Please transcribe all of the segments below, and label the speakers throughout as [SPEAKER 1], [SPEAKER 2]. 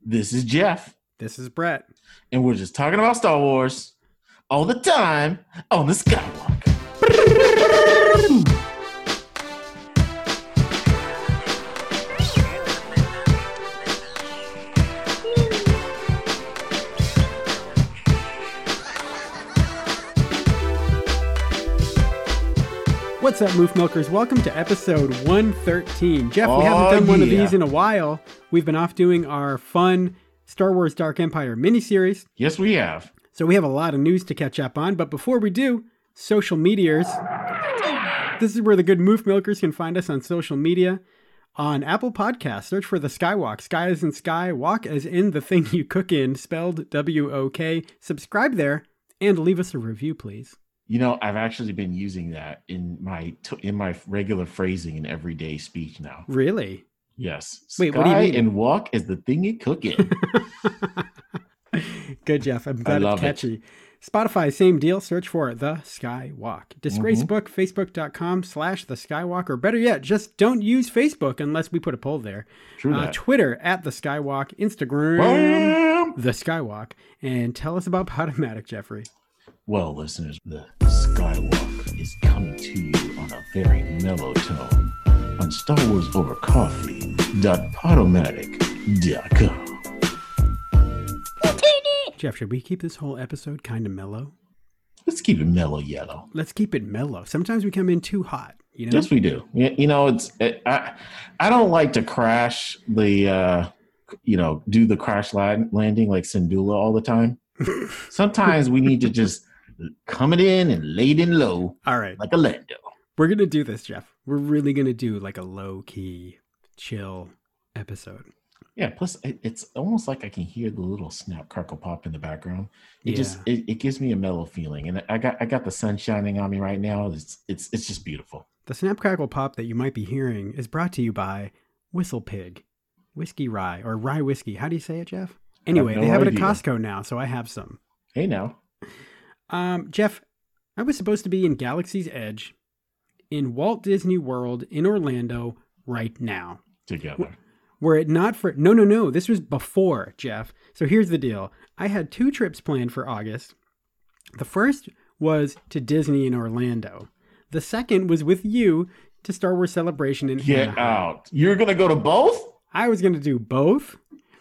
[SPEAKER 1] This is Jeff,
[SPEAKER 2] This is Brett.
[SPEAKER 1] and we're just talking about Star Wars all the time on the Skywalk.
[SPEAKER 2] What's up, Moof Milkers? Welcome to episode 113. Jeff, we haven't done one of these in a while. We've been off doing our fun Star Wars Dark Empire miniseries.
[SPEAKER 1] Yes, we have.
[SPEAKER 2] So we have a lot of news to catch up on. But before we do, social meteors. This is where the good Moof Milkers can find us on social media. On Apple Podcasts, search for The Skywalk. Sky as in sky, walk as in the thing you cook in, spelled W-O-K. Subscribe there and leave us a review, please.
[SPEAKER 1] You know, I've actually been using that in my regular phrasing in everyday speech now.
[SPEAKER 2] Really?
[SPEAKER 1] Yes.
[SPEAKER 2] Wait,
[SPEAKER 1] Sky
[SPEAKER 2] what do you mean?
[SPEAKER 1] and walk is the thing you cook in.
[SPEAKER 2] Good, Jeff. I'm glad it's catchy. Spotify, same deal. Search for The Skywalk. Disgracebook, facebook.com/The Skywalk. Or better yet, just don't use Facebook unless we put a poll there.
[SPEAKER 1] True that.
[SPEAKER 2] Twitter, at The Skywalk. Instagram,
[SPEAKER 1] Bam!
[SPEAKER 2] The Skywalk. And tell us about Podomatic, Jeffrey.
[SPEAKER 1] Well, listeners, the Skywalk is coming to you on a very mellow tone on StarWarsOverCoffee.podomatic.com.
[SPEAKER 2] Jeff, should we keep this whole episode kind of mellow?
[SPEAKER 1] Let's keep it mellow yellow.
[SPEAKER 2] Let's keep it mellow. Sometimes we come in too hot, you know?
[SPEAKER 1] Yes, we do. You know, I don't like to crash the, do the crash landing like Syndulla all the time. Sometimes we need to just come it in and lay it in low.
[SPEAKER 2] All right.
[SPEAKER 1] Like a Lando.
[SPEAKER 2] We're going to do this, Jeff. We're really going to do like a low-key, chill episode.
[SPEAKER 1] Yeah, plus it's almost like I can hear the little snap crackle pop in the background. It gives me a mellow feeling. And I got the sun shining on me right now. It's just beautiful.
[SPEAKER 2] The snap crackle pop that you might be hearing is brought to you by Whistle Pig, whiskey rye, or rye whiskey. How do you say it, Jeff? Anyway, they have it at Costco now, so I have some.
[SPEAKER 1] Hey, now.
[SPEAKER 2] Jeff, I was supposed to be in Galaxy's Edge in Walt Disney World in Orlando right now.
[SPEAKER 1] Together.
[SPEAKER 2] Were it not for... No. This was before, Jeff. So here's the deal. I had 2 trips planned for August. The first was to Disney in Orlando. The second was with you to Star Wars Celebration in
[SPEAKER 1] Get
[SPEAKER 2] Anaheim.
[SPEAKER 1] out. You're going to go to both?
[SPEAKER 2] I was going to do both.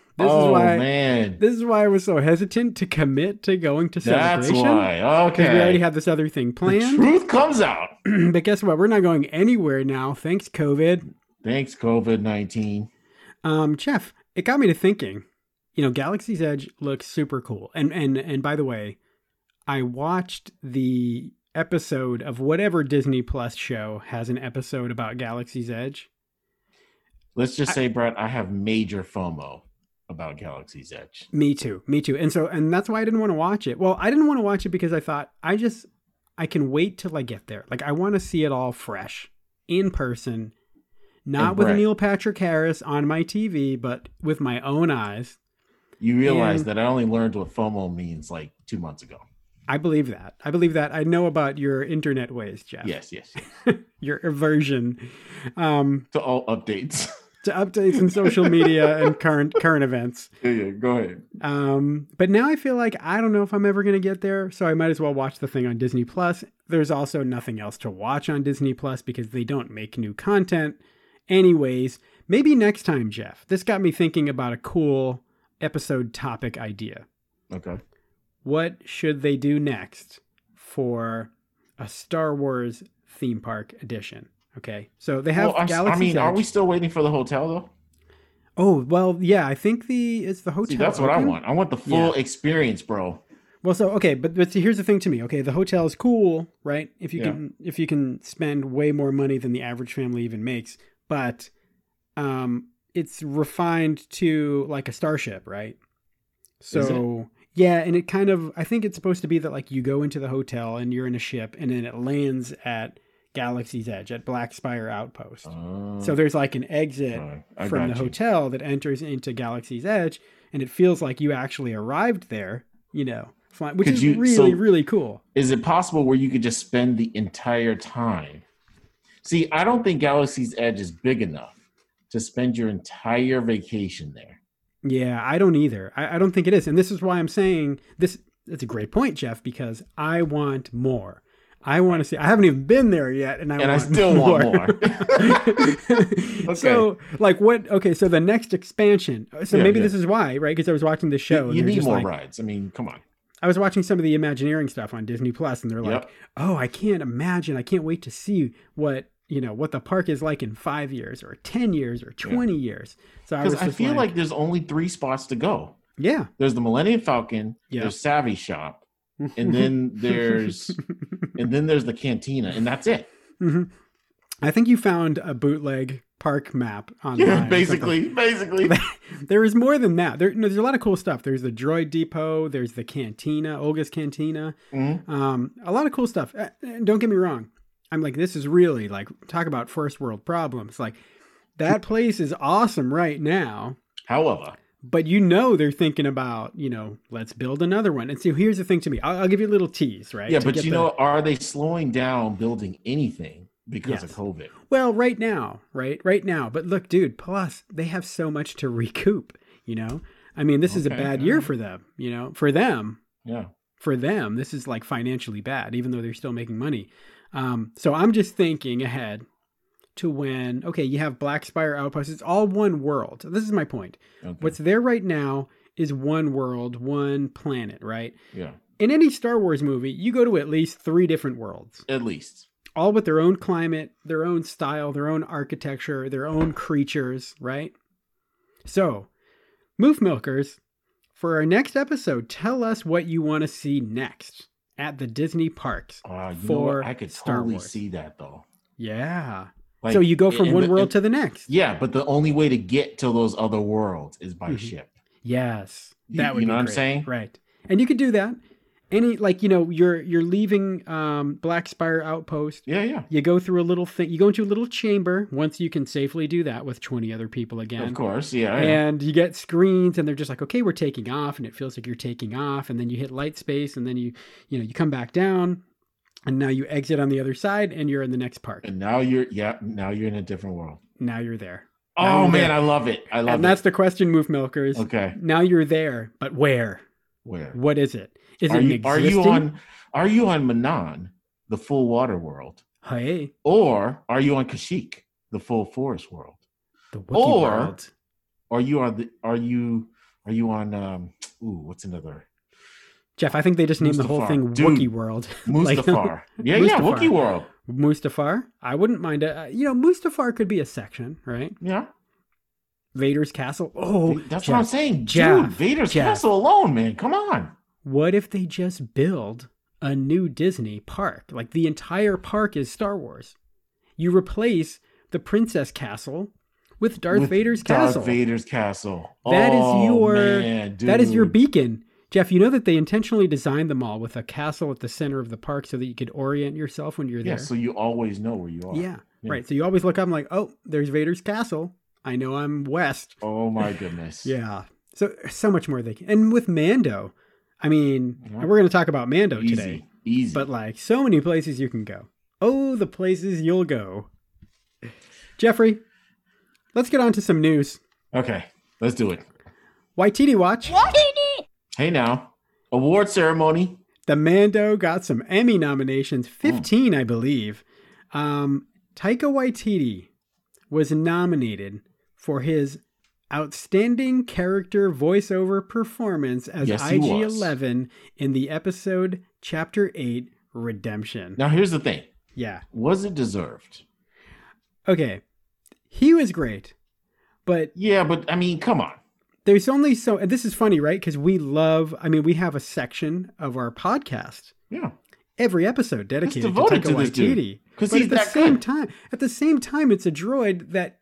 [SPEAKER 1] Man.
[SPEAKER 2] This is why I was so hesitant to commit to going to Celebration.
[SPEAKER 1] That's why. Okay.
[SPEAKER 2] Because we already had this other thing planned.
[SPEAKER 1] The truth comes out.
[SPEAKER 2] But guess what? We're not going anywhere now. Thanks, COVID.
[SPEAKER 1] Thanks, COVID-19.
[SPEAKER 2] Jeff, it got me to thinking. You know, Galaxy's Edge looks super cool. And by the way, I watched the episode of whatever Disney Plus show has an episode about Galaxy's Edge.
[SPEAKER 1] Let's just say, Brett, I have major FOMO about Galaxy's Edge.
[SPEAKER 2] Me too. And that's why I didn't want to watch it. Well, I didn't want to watch it because I thought I can wait till I get there. Like, I want to see it all fresh in person, not with Neil Patrick Harris on my TV, but with my own eyes.
[SPEAKER 1] You realize that I only learned what FOMO means like 2 months ago.
[SPEAKER 2] I believe that. I know about your internet ways, Jeff.
[SPEAKER 1] Yes.
[SPEAKER 2] Your aversion
[SPEAKER 1] to all updates.
[SPEAKER 2] To updates in social media and current events.
[SPEAKER 1] Yeah, go ahead.
[SPEAKER 2] But now I feel like I don't know if I'm ever going to get there, so I might as well watch the thing on Disney Plus. There's also nothing else to watch on Disney Plus because they don't make new content. Anyways, maybe next time, Jeff. This got me thinking about a cool episode topic idea.
[SPEAKER 1] Okay.
[SPEAKER 2] What should they do next for a Star Wars theme park edition? Okay, so they have Galaxy's Edge.
[SPEAKER 1] Are we still waiting for the hotel though?
[SPEAKER 2] Oh, well, yeah, I think it's the hotel.
[SPEAKER 1] See, that's what I want. I want the full experience, bro.
[SPEAKER 2] Well, so okay, but here's the thing to me. Okay, the hotel is cool, right? If you can spend way more money than the average family even makes, but it's refined to like a starship, right? So yeah, and it kind of, I think it's supposed to be that like you go into the hotel and you're in a ship and then it lands at Galaxy's Edge at Black Spire Outpost. So there's like an exit from the hotel that enters into Galaxy's Edge, and it feels like you actually arrived there, you know, which is really cool.
[SPEAKER 1] Is it possible where you could just spend the entire time? See, I don't think Galaxy's Edge is big enough to spend your entire vacation there.
[SPEAKER 2] Yeah, I don't either. I don't think it is. And this is why I'm saying this. That's a great point, Jeff, because I want more. I want to see. I haven't even been there yet, and I
[SPEAKER 1] still want more.
[SPEAKER 2] Okay. So, like, what? Okay, so the next expansion. So maybe this is why, right? Because I was watching the show.
[SPEAKER 1] You need more rides. I mean, come on.
[SPEAKER 2] I was watching some of the Imagineering stuff on Disney Plus, and they're like, "Oh, I can't imagine. I can't wait to see what the park is like in 5 years, or 10 years, or 20 years." So I
[SPEAKER 1] feel like there's only 3 spots to go.
[SPEAKER 2] Yeah,
[SPEAKER 1] there's the Millennium Falcon. There's Savvy Shop. And then there's the cantina, and that's it.
[SPEAKER 2] Mm-hmm. I think you found a bootleg park map online.
[SPEAKER 1] Yeah, basically.
[SPEAKER 2] There is more than that. There's a lot of cool stuff. There's the Droid Depot. There's the cantina, Olga's Cantina. Mm-hmm. A lot of cool stuff. Don't get me wrong. I'm like, this is really like, talk about first world problems. Like, that place is awesome right now.
[SPEAKER 1] However.
[SPEAKER 2] But they're thinking about, let's build another one. And so here's the thing to me. I'll give you a little tease, right?
[SPEAKER 1] Yeah, but are they slowing down building anything because of COVID?
[SPEAKER 2] Well, right now. But look, dude, plus they have so much to recoup, I mean, this is a bad year for them, for them.
[SPEAKER 1] Yeah.
[SPEAKER 2] For them, this is like financially bad, even though they're still making money. So I'm just thinking ahead to when, you have Black Spire Outpost. It's all one world. This is my point. Okay. What's there right now is one world, one planet, right?
[SPEAKER 1] Yeah.
[SPEAKER 2] In any Star Wars movie, you go to at least 3 different worlds.
[SPEAKER 1] At least.
[SPEAKER 2] All with their own climate, their own style, their own architecture, their own creatures, right? So, Moof Milkers, for our next episode, tell us what you want to see next at the Disney parks for
[SPEAKER 1] I could
[SPEAKER 2] Star
[SPEAKER 1] totally
[SPEAKER 2] Wars.
[SPEAKER 1] See that, though.
[SPEAKER 2] Yeah. Like, so you go from one world to the next.
[SPEAKER 1] Yeah, but the only way to get to those other worlds is by ship.
[SPEAKER 2] Yes. That would be
[SPEAKER 1] what
[SPEAKER 2] great.
[SPEAKER 1] I'm saying?
[SPEAKER 2] Right. And you could do that. You're leaving Black Spire Outpost.
[SPEAKER 1] Yeah.
[SPEAKER 2] You go through a little thing. You go into a little chamber once you can safely do that with 20 other people again.
[SPEAKER 1] Of course, yeah.
[SPEAKER 2] And you get screens, and they're just like, okay, we're taking off, and it feels like you're taking off, and then you hit light space, and then you come back down. And now you exit on the other side, and you're in the next park.
[SPEAKER 1] And now you're in a different world.
[SPEAKER 2] Now you're there.
[SPEAKER 1] Oh, man, I love it.
[SPEAKER 2] And that's the question, Moof Milkers.
[SPEAKER 1] Okay.
[SPEAKER 2] Now you're there, but where?
[SPEAKER 1] Where?
[SPEAKER 2] What is it? Are you
[SPEAKER 1] on Manan, the full water world?
[SPEAKER 2] Hey.
[SPEAKER 1] Or are you on Kashyyyk, the full forest world?
[SPEAKER 2] The Wookiee world.
[SPEAKER 1] Are you on what's another?
[SPEAKER 2] Jeff, I think they just named the whole thing Wookiee World.
[SPEAKER 1] Mustafar. Wookiee World.
[SPEAKER 2] Mustafar. I wouldn't mind it. Mustafar could be a section, right?
[SPEAKER 1] Yeah.
[SPEAKER 2] Vader's Castle. Oh,
[SPEAKER 1] that's Jeff, what I'm saying. Dude, Vader's Castle alone, man. Come on.
[SPEAKER 2] What if they just build a new Disney park? Like, the entire park is Star Wars. You replace the Princess Castle with Darth Vader's Castle.
[SPEAKER 1] Darth Vader's Castle.
[SPEAKER 2] That is your beacon. Jeff, you know that they intentionally designed them all with a castle at the center of the park so that you could orient yourself when you're there.
[SPEAKER 1] Yeah, so you always know where you are.
[SPEAKER 2] Yeah, right. So you always look up and like, oh, there's Vader's Castle. I know I'm west.
[SPEAKER 1] Oh, my goodness.
[SPEAKER 2] Yeah. So much more they can. And with Mando, I mean, we're going to talk about Mando today.
[SPEAKER 1] Easy.
[SPEAKER 2] But like, so many places you can go. Oh, the places you'll go. Jeffrey, let's get on to some news.
[SPEAKER 1] Okay, let's do it.
[SPEAKER 2] Waititi Watch.
[SPEAKER 1] Hey now, award ceremony.
[SPEAKER 2] The Mando got some Emmy nominations, 15, I believe. Taika Waititi was nominated for his outstanding character voiceover performance as IG-11 in the episode Chapter 8, Redemption.
[SPEAKER 1] Now, here's the thing.
[SPEAKER 2] Yeah.
[SPEAKER 1] Was it deserved?
[SPEAKER 2] Okay. He was great, but...
[SPEAKER 1] Yeah, but, I mean, come on.
[SPEAKER 2] There's only so... And this is funny, right? Because we have a section of our podcast.
[SPEAKER 1] Yeah.
[SPEAKER 2] Every episode dedicated to Taika Waititi.
[SPEAKER 1] Because he's that good.
[SPEAKER 2] At the same time, it's a droid that,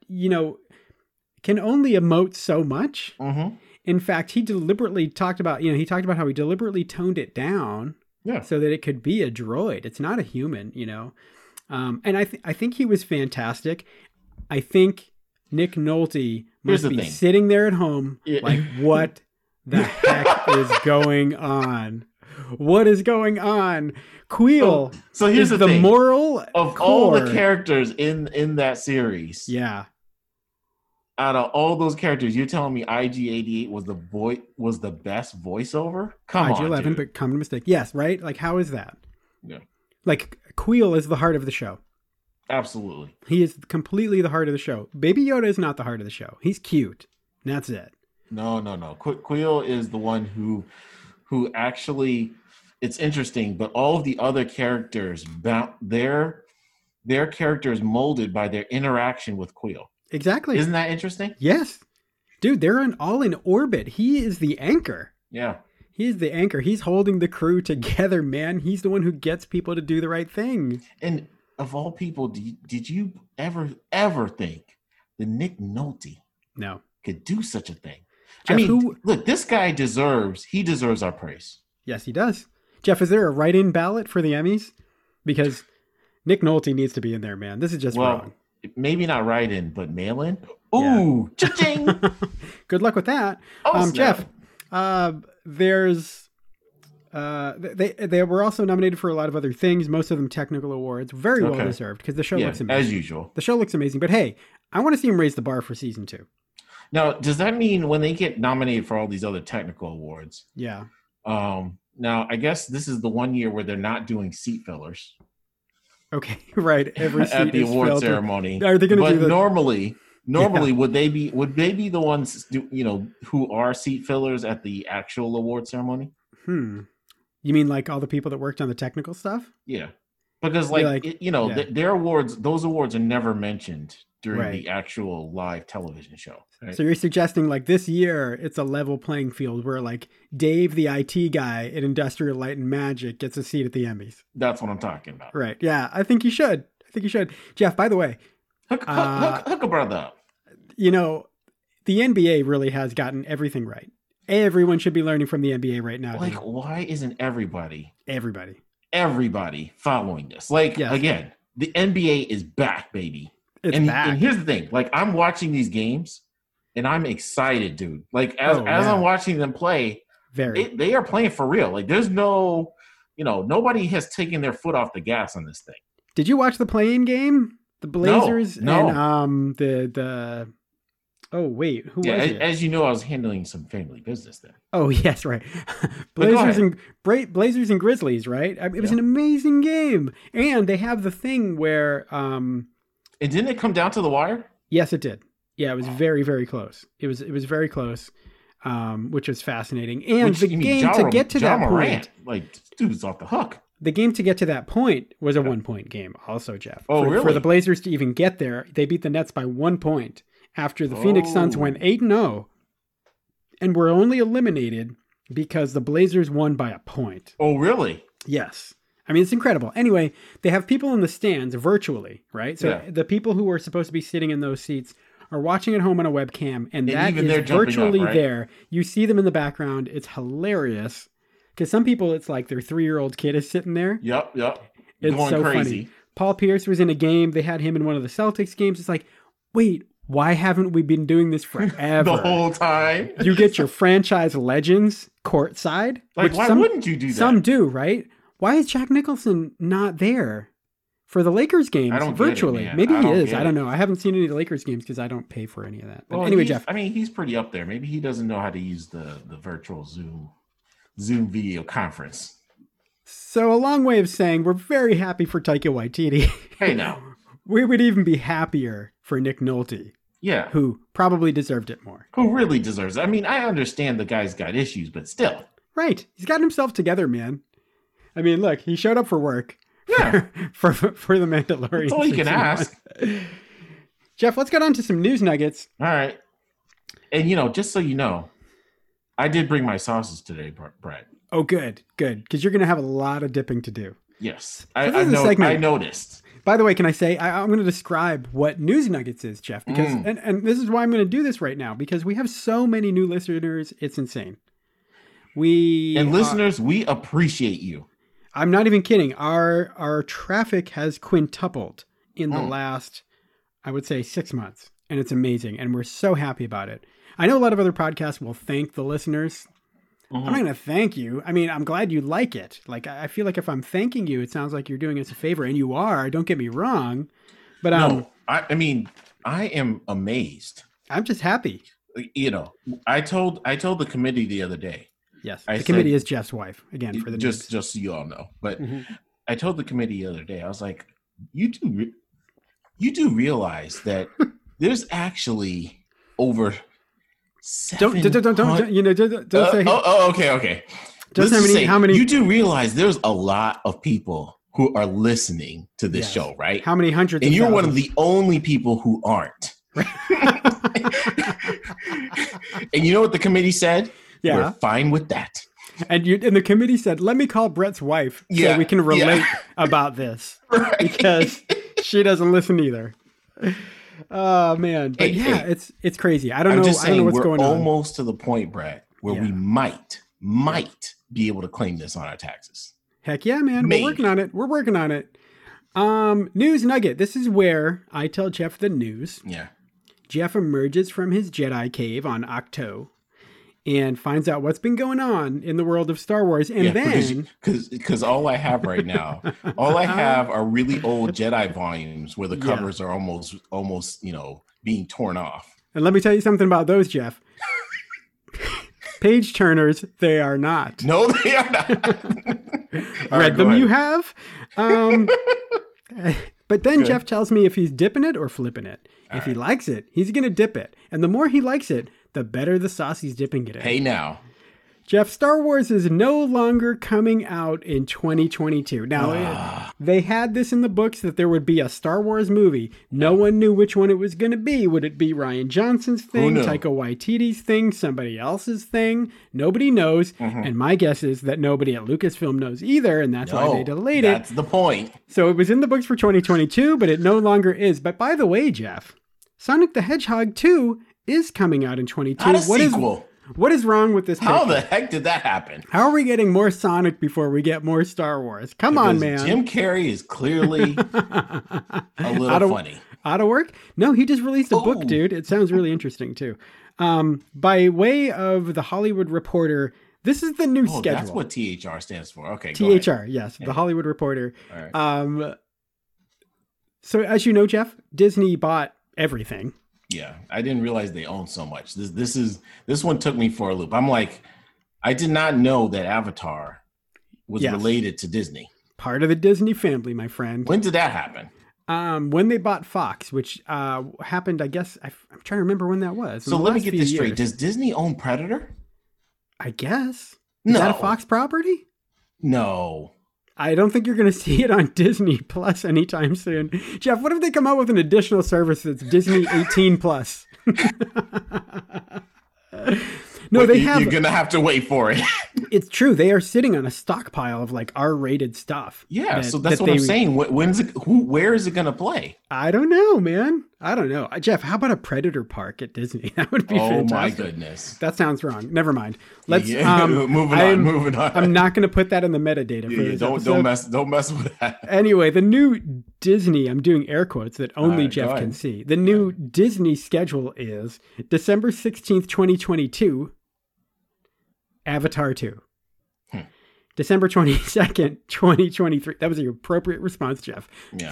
[SPEAKER 2] can only emote so much.
[SPEAKER 1] Mm-hmm.
[SPEAKER 2] In fact, he deliberately talked about, how he deliberately toned it down so that it could be a droid. It's not a human, And I think he was fantastic. I think Nick Nolte must be sitting there at home like, what the heck is going on? What is going on? Kuiil
[SPEAKER 1] so here's
[SPEAKER 2] is
[SPEAKER 1] the thing.
[SPEAKER 2] Moral
[SPEAKER 1] of
[SPEAKER 2] core.
[SPEAKER 1] all the characters in that series.
[SPEAKER 2] Yeah.
[SPEAKER 1] out of all those characters, you're telling me IG-88 was the best voiceover? Come on,
[SPEAKER 2] IG-11,
[SPEAKER 1] dude.
[SPEAKER 2] but common mistake. Yes, right? Like, how is that?
[SPEAKER 1] Yeah.
[SPEAKER 2] Like, Queel is the heart of the show.
[SPEAKER 1] Absolutely.
[SPEAKER 2] He is completely the heart of the show. Baby Yoda is not the heart of the show. He's cute. And that's it.
[SPEAKER 1] No. Queel is the one who actually, it's interesting, but all of the other characters, their characters molded by their interaction with Queel.
[SPEAKER 2] Exactly.
[SPEAKER 1] Isn't that interesting?
[SPEAKER 2] Yes. Dude, they're all in orbit. He is the anchor.
[SPEAKER 1] Yeah.
[SPEAKER 2] He's the anchor. He's holding the crew together, man. He's the one who gets people to do the right thing.
[SPEAKER 1] And of all people, did you ever think that Nick Nolte could do such a thing?
[SPEAKER 2] Jeff,
[SPEAKER 1] I mean, look, this guy deserves our praise.
[SPEAKER 2] Yes, he does. Jeff, is there a write-in ballot for the Emmys? Because Nick Nolte needs to be in there, man. This is just wrong.
[SPEAKER 1] Maybe not write-in, but mail-in. Ooh,
[SPEAKER 2] yeah.
[SPEAKER 1] Cha-ching!
[SPEAKER 2] Good luck with that. Jeff, there's they were also nominated for a lot of other things, most of them technical awards. Very well deserved, because the show looks amazing.
[SPEAKER 1] As usual.
[SPEAKER 2] The show looks amazing. But hey, I want to see him raise the bar for season 2.
[SPEAKER 1] Now, does that mean when they get nominated for all these other technical awards?
[SPEAKER 2] Yeah.
[SPEAKER 1] Now, I guess this is the one year where they're not doing seat fillers.
[SPEAKER 2] Okay, right. Every seat
[SPEAKER 1] at the
[SPEAKER 2] is
[SPEAKER 1] award
[SPEAKER 2] filtered.
[SPEAKER 1] ceremony.
[SPEAKER 2] Are they going to do
[SPEAKER 1] normally would they be the ones who are seat fillers at the actual award ceremony?
[SPEAKER 2] You mean like all the people that worked on the technical stuff?
[SPEAKER 1] Yeah, because their awards, those awards are never mentioned during the actual live television show. Right?
[SPEAKER 2] So you're suggesting like this year it's a level playing field where like Dave, the IT guy at Industrial Light and Magic, gets a seat at the Emmys.
[SPEAKER 1] That's what I'm talking about.
[SPEAKER 2] Right. Yeah, I think you should. Jeff, by the way.
[SPEAKER 1] Hook a brother up.
[SPEAKER 2] The NBA really has gotten everything right. Everyone should be learning from the NBA right now.
[SPEAKER 1] Like, why isn't everybody following this? Like, again, the NBA is back, baby.
[SPEAKER 2] It's back.
[SPEAKER 1] And here's the thing. Like, I'm watching these games, and I'm excited, dude. Like, as I'm watching them play, they are playing for real. Like, there's no, nobody has taken their foot off the gas on this thing.
[SPEAKER 2] Did you watch the play-in game? The Blazers
[SPEAKER 1] no.
[SPEAKER 2] And the oh wait, who was it?
[SPEAKER 1] As you know, I was handling some family business there.
[SPEAKER 2] Oh yes, right. Blazers and Grizzlies, right? It was an amazing game, and they have the thing where
[SPEAKER 1] and didn't it come down to the wire?
[SPEAKER 2] Yes, it did. Yeah, it was very, very close. It was very close, which was fascinating. And the game to get to that point,
[SPEAKER 1] like, dude's off the hook.
[SPEAKER 2] The game to get to that point was a 1-point game, also, Jeff.
[SPEAKER 1] Really?
[SPEAKER 2] For the Blazers to even get there, they beat the Nets by 1 point after the Phoenix Suns went 8-0, and were only eliminated because the Blazers won by a point.
[SPEAKER 1] Oh, really?
[SPEAKER 2] Yes. I mean, it's incredible. Anyway, they have people in the stands virtually, right? So the people who are supposed to be sitting in those seats are watching at home on a webcam, and that is virtually there. You see them in the background. It's hilarious. Because some people, it's like their 3-year-old kid is sitting there.
[SPEAKER 1] Yep.
[SPEAKER 2] It's
[SPEAKER 1] going
[SPEAKER 2] so
[SPEAKER 1] crazy.
[SPEAKER 2] Funny. Paul Pierce was in a game. They had him in one of the Celtics games. It's like, wait, why haven't we been doing this forever?
[SPEAKER 1] The whole time.
[SPEAKER 2] You get your franchise legends courtside.
[SPEAKER 1] Like, why wouldn't you do that?
[SPEAKER 2] Some do, right? Why is Jack Nicholson not there for the Lakers games virtually? Maybe he is. I don't know. I haven't seen any of the Lakers games because I don't pay for any of that. But anyway, Jeff.
[SPEAKER 1] I mean, he's pretty up there. Maybe he doesn't know how to use the virtual Zoom video conference.
[SPEAKER 2] So a long way of saying we're very happy for Taika Waititi.
[SPEAKER 1] Hey, now.
[SPEAKER 2] We would even be happier for Nick Nolte.
[SPEAKER 1] Yeah.
[SPEAKER 2] Who probably deserved it more.
[SPEAKER 1] Who really deserves it. I mean, I understand the guy's got issues, but still.
[SPEAKER 2] Right. He's gotten himself together, man. I mean, look, he showed up for work.
[SPEAKER 1] Yeah.
[SPEAKER 2] For the Mandalorian.
[SPEAKER 1] That's all you can ask.
[SPEAKER 2] Jeff, let's get on to some news nuggets.
[SPEAKER 1] All right. And, just so you know, I did bring my sauces today, Brad.
[SPEAKER 2] Oh, good. Because you're going to have a lot of dipping to do.
[SPEAKER 1] Yes.
[SPEAKER 2] So
[SPEAKER 1] I noticed.
[SPEAKER 2] By the way, can I say, I'm going to describe what News Nuggets is, Jeff, because, and this is why I'm going to do this right now, because we have so many new listeners. It's insane.
[SPEAKER 1] Listeners, we appreciate you.
[SPEAKER 2] I'm not even kidding. Our traffic has quintupled in the last, I would say, 6 months. And it's amazing. And we're so happy about it. I know a lot of other podcasts will thank the listeners. I'm not going to thank you. I mean, I'm glad you like it. Like, I feel like if I'm thanking you, it sounds like you're doing us a favor. And you are. Don't get me wrong. But
[SPEAKER 1] no, I mean, I am amazed
[SPEAKER 2] I'm just happy.
[SPEAKER 1] You know, I told the committee the other day.
[SPEAKER 2] Yes, the committee is Jeff's wife again for the
[SPEAKER 1] just so you all know. But I told the committee the other day, I was like, you do realize that there's actually over 700...
[SPEAKER 2] Don't say.
[SPEAKER 1] Okay.
[SPEAKER 2] Just how many?
[SPEAKER 1] You do realize there's a lot of people who are listening to this show, right?
[SPEAKER 2] How many hundreds?
[SPEAKER 1] And you're one of the only people who aren't. And you know what the committee said?
[SPEAKER 2] Yeah,
[SPEAKER 1] we're fine with that.
[SPEAKER 2] And the committee said, "Let me call Brett's wife so we can relate about this because she doesn't listen either." Oh man, but it's crazy. I don't know what's going on.
[SPEAKER 1] We're almost to the point, Brett, where we might be able to claim this on our taxes.
[SPEAKER 2] Heck yeah, man! Maybe. We're working on it. News nugget. This is where I tell Jeff the news.
[SPEAKER 1] Yeah.
[SPEAKER 2] Jeff emerges from his Jedi cave on Ahch-To and finds out what's been going on in the world of Star Wars. And then...
[SPEAKER 1] Because all I have right now, are really old Jedi volumes where the covers are almost, being torn off.
[SPEAKER 2] And let me tell you something about those, Jeff. Page turners, they are not.
[SPEAKER 1] No, they are not.
[SPEAKER 2] Read them, you have. But then Jeff tells me if he's dipping it or flipping it. If he likes it, he's going to dip it. And the more he likes it, the better the sauce he's dipping it in.
[SPEAKER 1] Hey, now.
[SPEAKER 2] Jeff, Star Wars is no longer coming out in 2022. Now, they had this in the books that there would be a Star Wars movie. No one knew which one it was going to be. Would it be Rian Johnson's thing, Taika Waititi's thing, somebody else's thing? Nobody knows. And my guess is that nobody at Lucasfilm knows either, and that's why they delayed it.
[SPEAKER 1] That's the point.
[SPEAKER 2] So it was in the books for 2022, but it no longer is. But by the way, Jeff, Sonic the Hedgehog 2 is coming out in 2022.
[SPEAKER 1] Not a sequel.
[SPEAKER 2] What is wrong with this picture?
[SPEAKER 1] How the heck did that happen?
[SPEAKER 2] How are we getting more Sonic before we get more Star Wars? Come on, man.
[SPEAKER 1] Jim Carrey is clearly a little funny.
[SPEAKER 2] Out of work? No, he just released a book, dude. It sounds really interesting, too. By way of The Hollywood Reporter, this is the new schedule.
[SPEAKER 1] That's what THR stands for. Okay,
[SPEAKER 2] THR, yes. The Hollywood Reporter. All right. So as you know, Jeff, Disney bought everything.
[SPEAKER 1] Yeah, I didn't realize they own so much. This one took me for a loop. I'm like, I did not know that Avatar was related to Disney.
[SPEAKER 2] Part of the Disney family, my friend.
[SPEAKER 1] When did that happen?
[SPEAKER 2] When they bought Fox, which happened, I guess, I'm trying to remember when that was.
[SPEAKER 1] So let me get this straight. Does Disney own Predator?
[SPEAKER 2] I guess. Is that a Fox property?
[SPEAKER 1] No.
[SPEAKER 2] I don't think you're going to see it on Disney Plus anytime soon. Jeff, what if they come out with an additional service that's Disney 18 Plus? No, they have.
[SPEAKER 1] You're going to have to wait for it.
[SPEAKER 2] It's true. They are sitting on a stockpile of like R-rated stuff.
[SPEAKER 1] Yeah, so that's what I'm saying. Where is it going to play?
[SPEAKER 2] I don't know, man. I don't know. Jeff, how about a Predator park at Disney? That would be fantastic.
[SPEAKER 1] Oh my goodness.
[SPEAKER 2] That sounds wrong. Never mind. Let's
[SPEAKER 1] moving on.
[SPEAKER 2] I'm not going to put that in the metadata for this episode.
[SPEAKER 1] Don't mess with that.
[SPEAKER 2] Anyway, the new Disney, I'm doing air quotes that only Jeff can see. The new Disney schedule is December 16th, 2022, Avatar 2. December 22nd, 2023. That was the appropriate response, Jeff.
[SPEAKER 1] Yeah.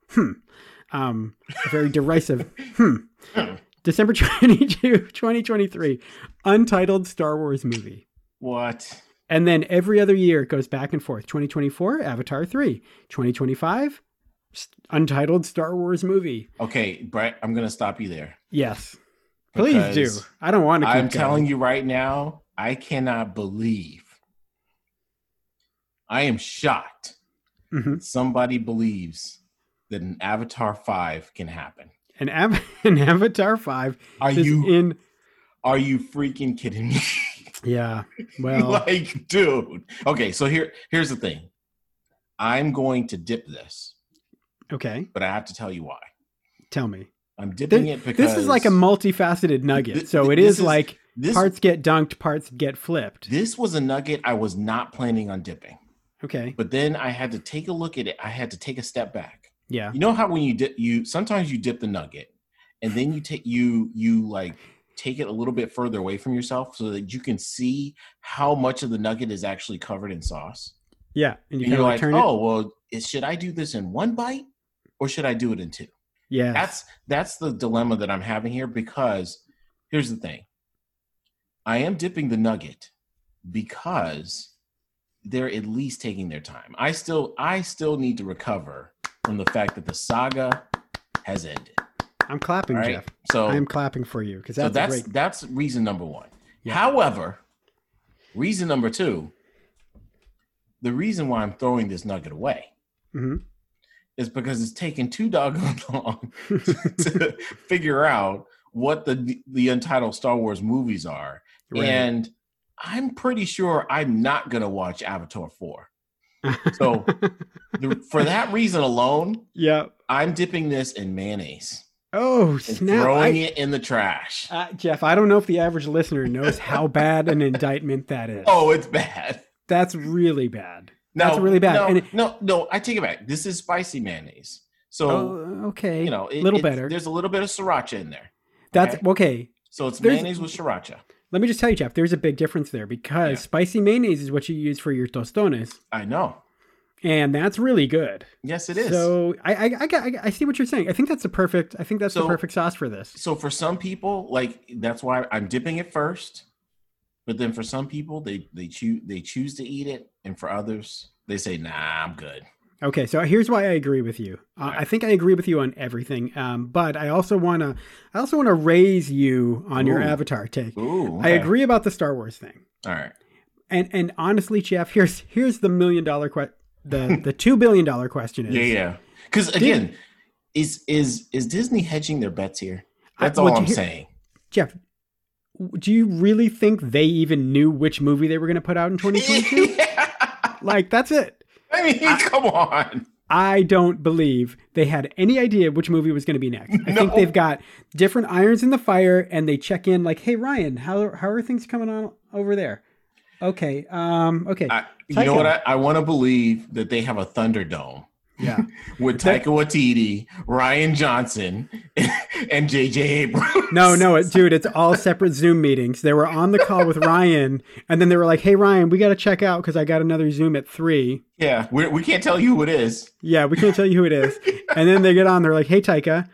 [SPEAKER 2] Very derisive. December 22, 2023, untitled Star Wars movie.
[SPEAKER 1] What?
[SPEAKER 2] And then every other year it goes back and forth. 2024, Avatar 3. 2025, untitled Star Wars movie.
[SPEAKER 1] Okay, Brett, I'm going to stop you there.
[SPEAKER 2] Yes. Please do. I don't want to keep
[SPEAKER 1] I'm telling you right now, I cannot believe. I am shocked somebody believes that an Avatar 5 can happen.
[SPEAKER 2] An Avatar 5
[SPEAKER 1] Are you freaking kidding me?
[SPEAKER 2] Yeah. Well,
[SPEAKER 1] like, dude. Okay, so here's the thing. I'm going to dip this.
[SPEAKER 2] Okay.
[SPEAKER 1] But I have to tell you why.
[SPEAKER 2] Tell me.
[SPEAKER 1] I'm dipping it because
[SPEAKER 2] this is like a multifaceted nugget. Parts get dunked, parts get flipped.
[SPEAKER 1] This was a nugget I was not planning on dipping.
[SPEAKER 2] Okay.
[SPEAKER 1] But then I had to take a look at it. I had to take a step back.
[SPEAKER 2] Yeah.
[SPEAKER 1] You know how when you dip, sometimes you dip the nugget and then you take it a little bit further away from yourself so that you can see how much of the nugget is actually covered in sauce.
[SPEAKER 2] Yeah.
[SPEAKER 1] And you're like, should I do this in one bite or should I do it in two?
[SPEAKER 2] Yeah.
[SPEAKER 1] That's the dilemma that I'm having here because here's the thing. I am dipping the nugget because they're at least taking their time. I still need to recover from the fact that the saga has ended.
[SPEAKER 2] I'm clapping, right? Jeff.
[SPEAKER 1] So
[SPEAKER 2] I'm clapping for you because
[SPEAKER 1] that's reason number one. Yeah. However, reason number two, the reason why I'm throwing this nugget away is because it's taken too doggone long to figure out what the untitled Star Wars movies are. Right. And I'm pretty sure I'm not going to watch Avatar 4. So for that reason alone, I'm dipping this in mayonnaise.
[SPEAKER 2] Oh, snap.
[SPEAKER 1] Throwing it in the trash.
[SPEAKER 2] Jeff, I don't know if the average listener knows how bad an indictment that is.
[SPEAKER 1] Oh, it's bad.
[SPEAKER 2] That's really bad. That's really bad.
[SPEAKER 1] No, I take it back. This is spicy mayonnaise. So,
[SPEAKER 2] okay.
[SPEAKER 1] A
[SPEAKER 2] little better.
[SPEAKER 1] There's a little bit of sriracha in there.
[SPEAKER 2] That's okay.
[SPEAKER 1] So it's mayonnaise with sriracha.
[SPEAKER 2] Let me just tell you, Jeff, there's a big difference there because spicy mayonnaise is what you use for your tostones.
[SPEAKER 1] I know.
[SPEAKER 2] And that's really good.
[SPEAKER 1] Yes, it is.
[SPEAKER 2] So I see what you're saying. I think that's the perfect sauce for this.
[SPEAKER 1] So for some people, like that's why I'm dipping it first. But then for some people, they choose to eat it, and for others, they say, "Nah, I'm good."
[SPEAKER 2] Okay, so here's why I agree with you. Right. I think I agree with you on everything, but I also wanna raise you on your Avatar take.
[SPEAKER 1] Ooh, okay.
[SPEAKER 2] I agree about the Star Wars thing.
[SPEAKER 1] All right,
[SPEAKER 2] and honestly, Jeff, here's the $1 million question. The $2 billion question is
[SPEAKER 1] because again, is Disney hedging their bets here? That's all I'm saying,
[SPEAKER 2] Jeff. Do you really think they even knew which movie they were going to put out in 2022? Like, that's it.
[SPEAKER 1] I mean, come on.
[SPEAKER 2] I don't believe they had any idea which movie was going to be next. I think they've got different irons in the fire, and they check in like, "Hey, Ryan, how are things coming on over there?" Okay, okay.
[SPEAKER 1] You know what? I want to believe that they have a Thunderdome.
[SPEAKER 2] Yeah,
[SPEAKER 1] with Taika Waititi, Rian Johnson, and J.J. Abrams.
[SPEAKER 2] No, dude, it's all separate Zoom meetings. They were on the call with Ryan, and then they were like, "Hey, Ryan, we got to check out because I got another Zoom at 3."
[SPEAKER 1] Yeah, we can't tell you who it is.
[SPEAKER 2] Yeah, we can't tell you who it is. And then they get on. They're like, "Hey, Taika,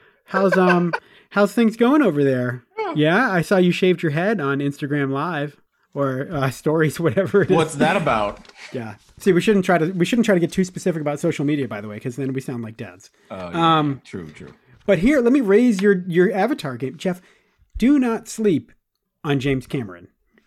[SPEAKER 2] how's things going over there? Yeah, I saw you shaved your head on Instagram Live or Stories, whatever it is.
[SPEAKER 1] What's that about?"
[SPEAKER 2] Yeah. See, we shouldn't try to get too specific about social media, by the way, because then we sound like dads.
[SPEAKER 1] Oh, yeah. True.
[SPEAKER 2] But here, let me raise your Avatar game, Jeff. Do not sleep on James Cameron.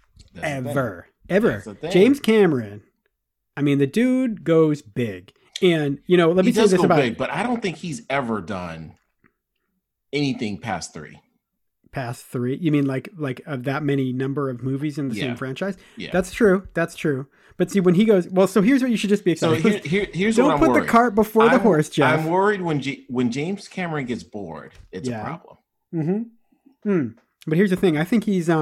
[SPEAKER 2] Ever. James Cameron. I mean, the dude goes big, and let me say this about big,
[SPEAKER 1] but I don't think he's ever done anything past 3.
[SPEAKER 2] Past 3? You mean like of that many number of movies in the same franchise?
[SPEAKER 1] Yeah,
[SPEAKER 2] that's true. But see, when he goes, well, so here's what you should just be excited.
[SPEAKER 1] So here's
[SPEAKER 2] don't
[SPEAKER 1] what I'm
[SPEAKER 2] put
[SPEAKER 1] worried.
[SPEAKER 2] The cart before the horse, Jeff.
[SPEAKER 1] I'm worried when James Cameron gets bored, it's a problem.
[SPEAKER 2] Mm-hmm. But here's the thing. I think he's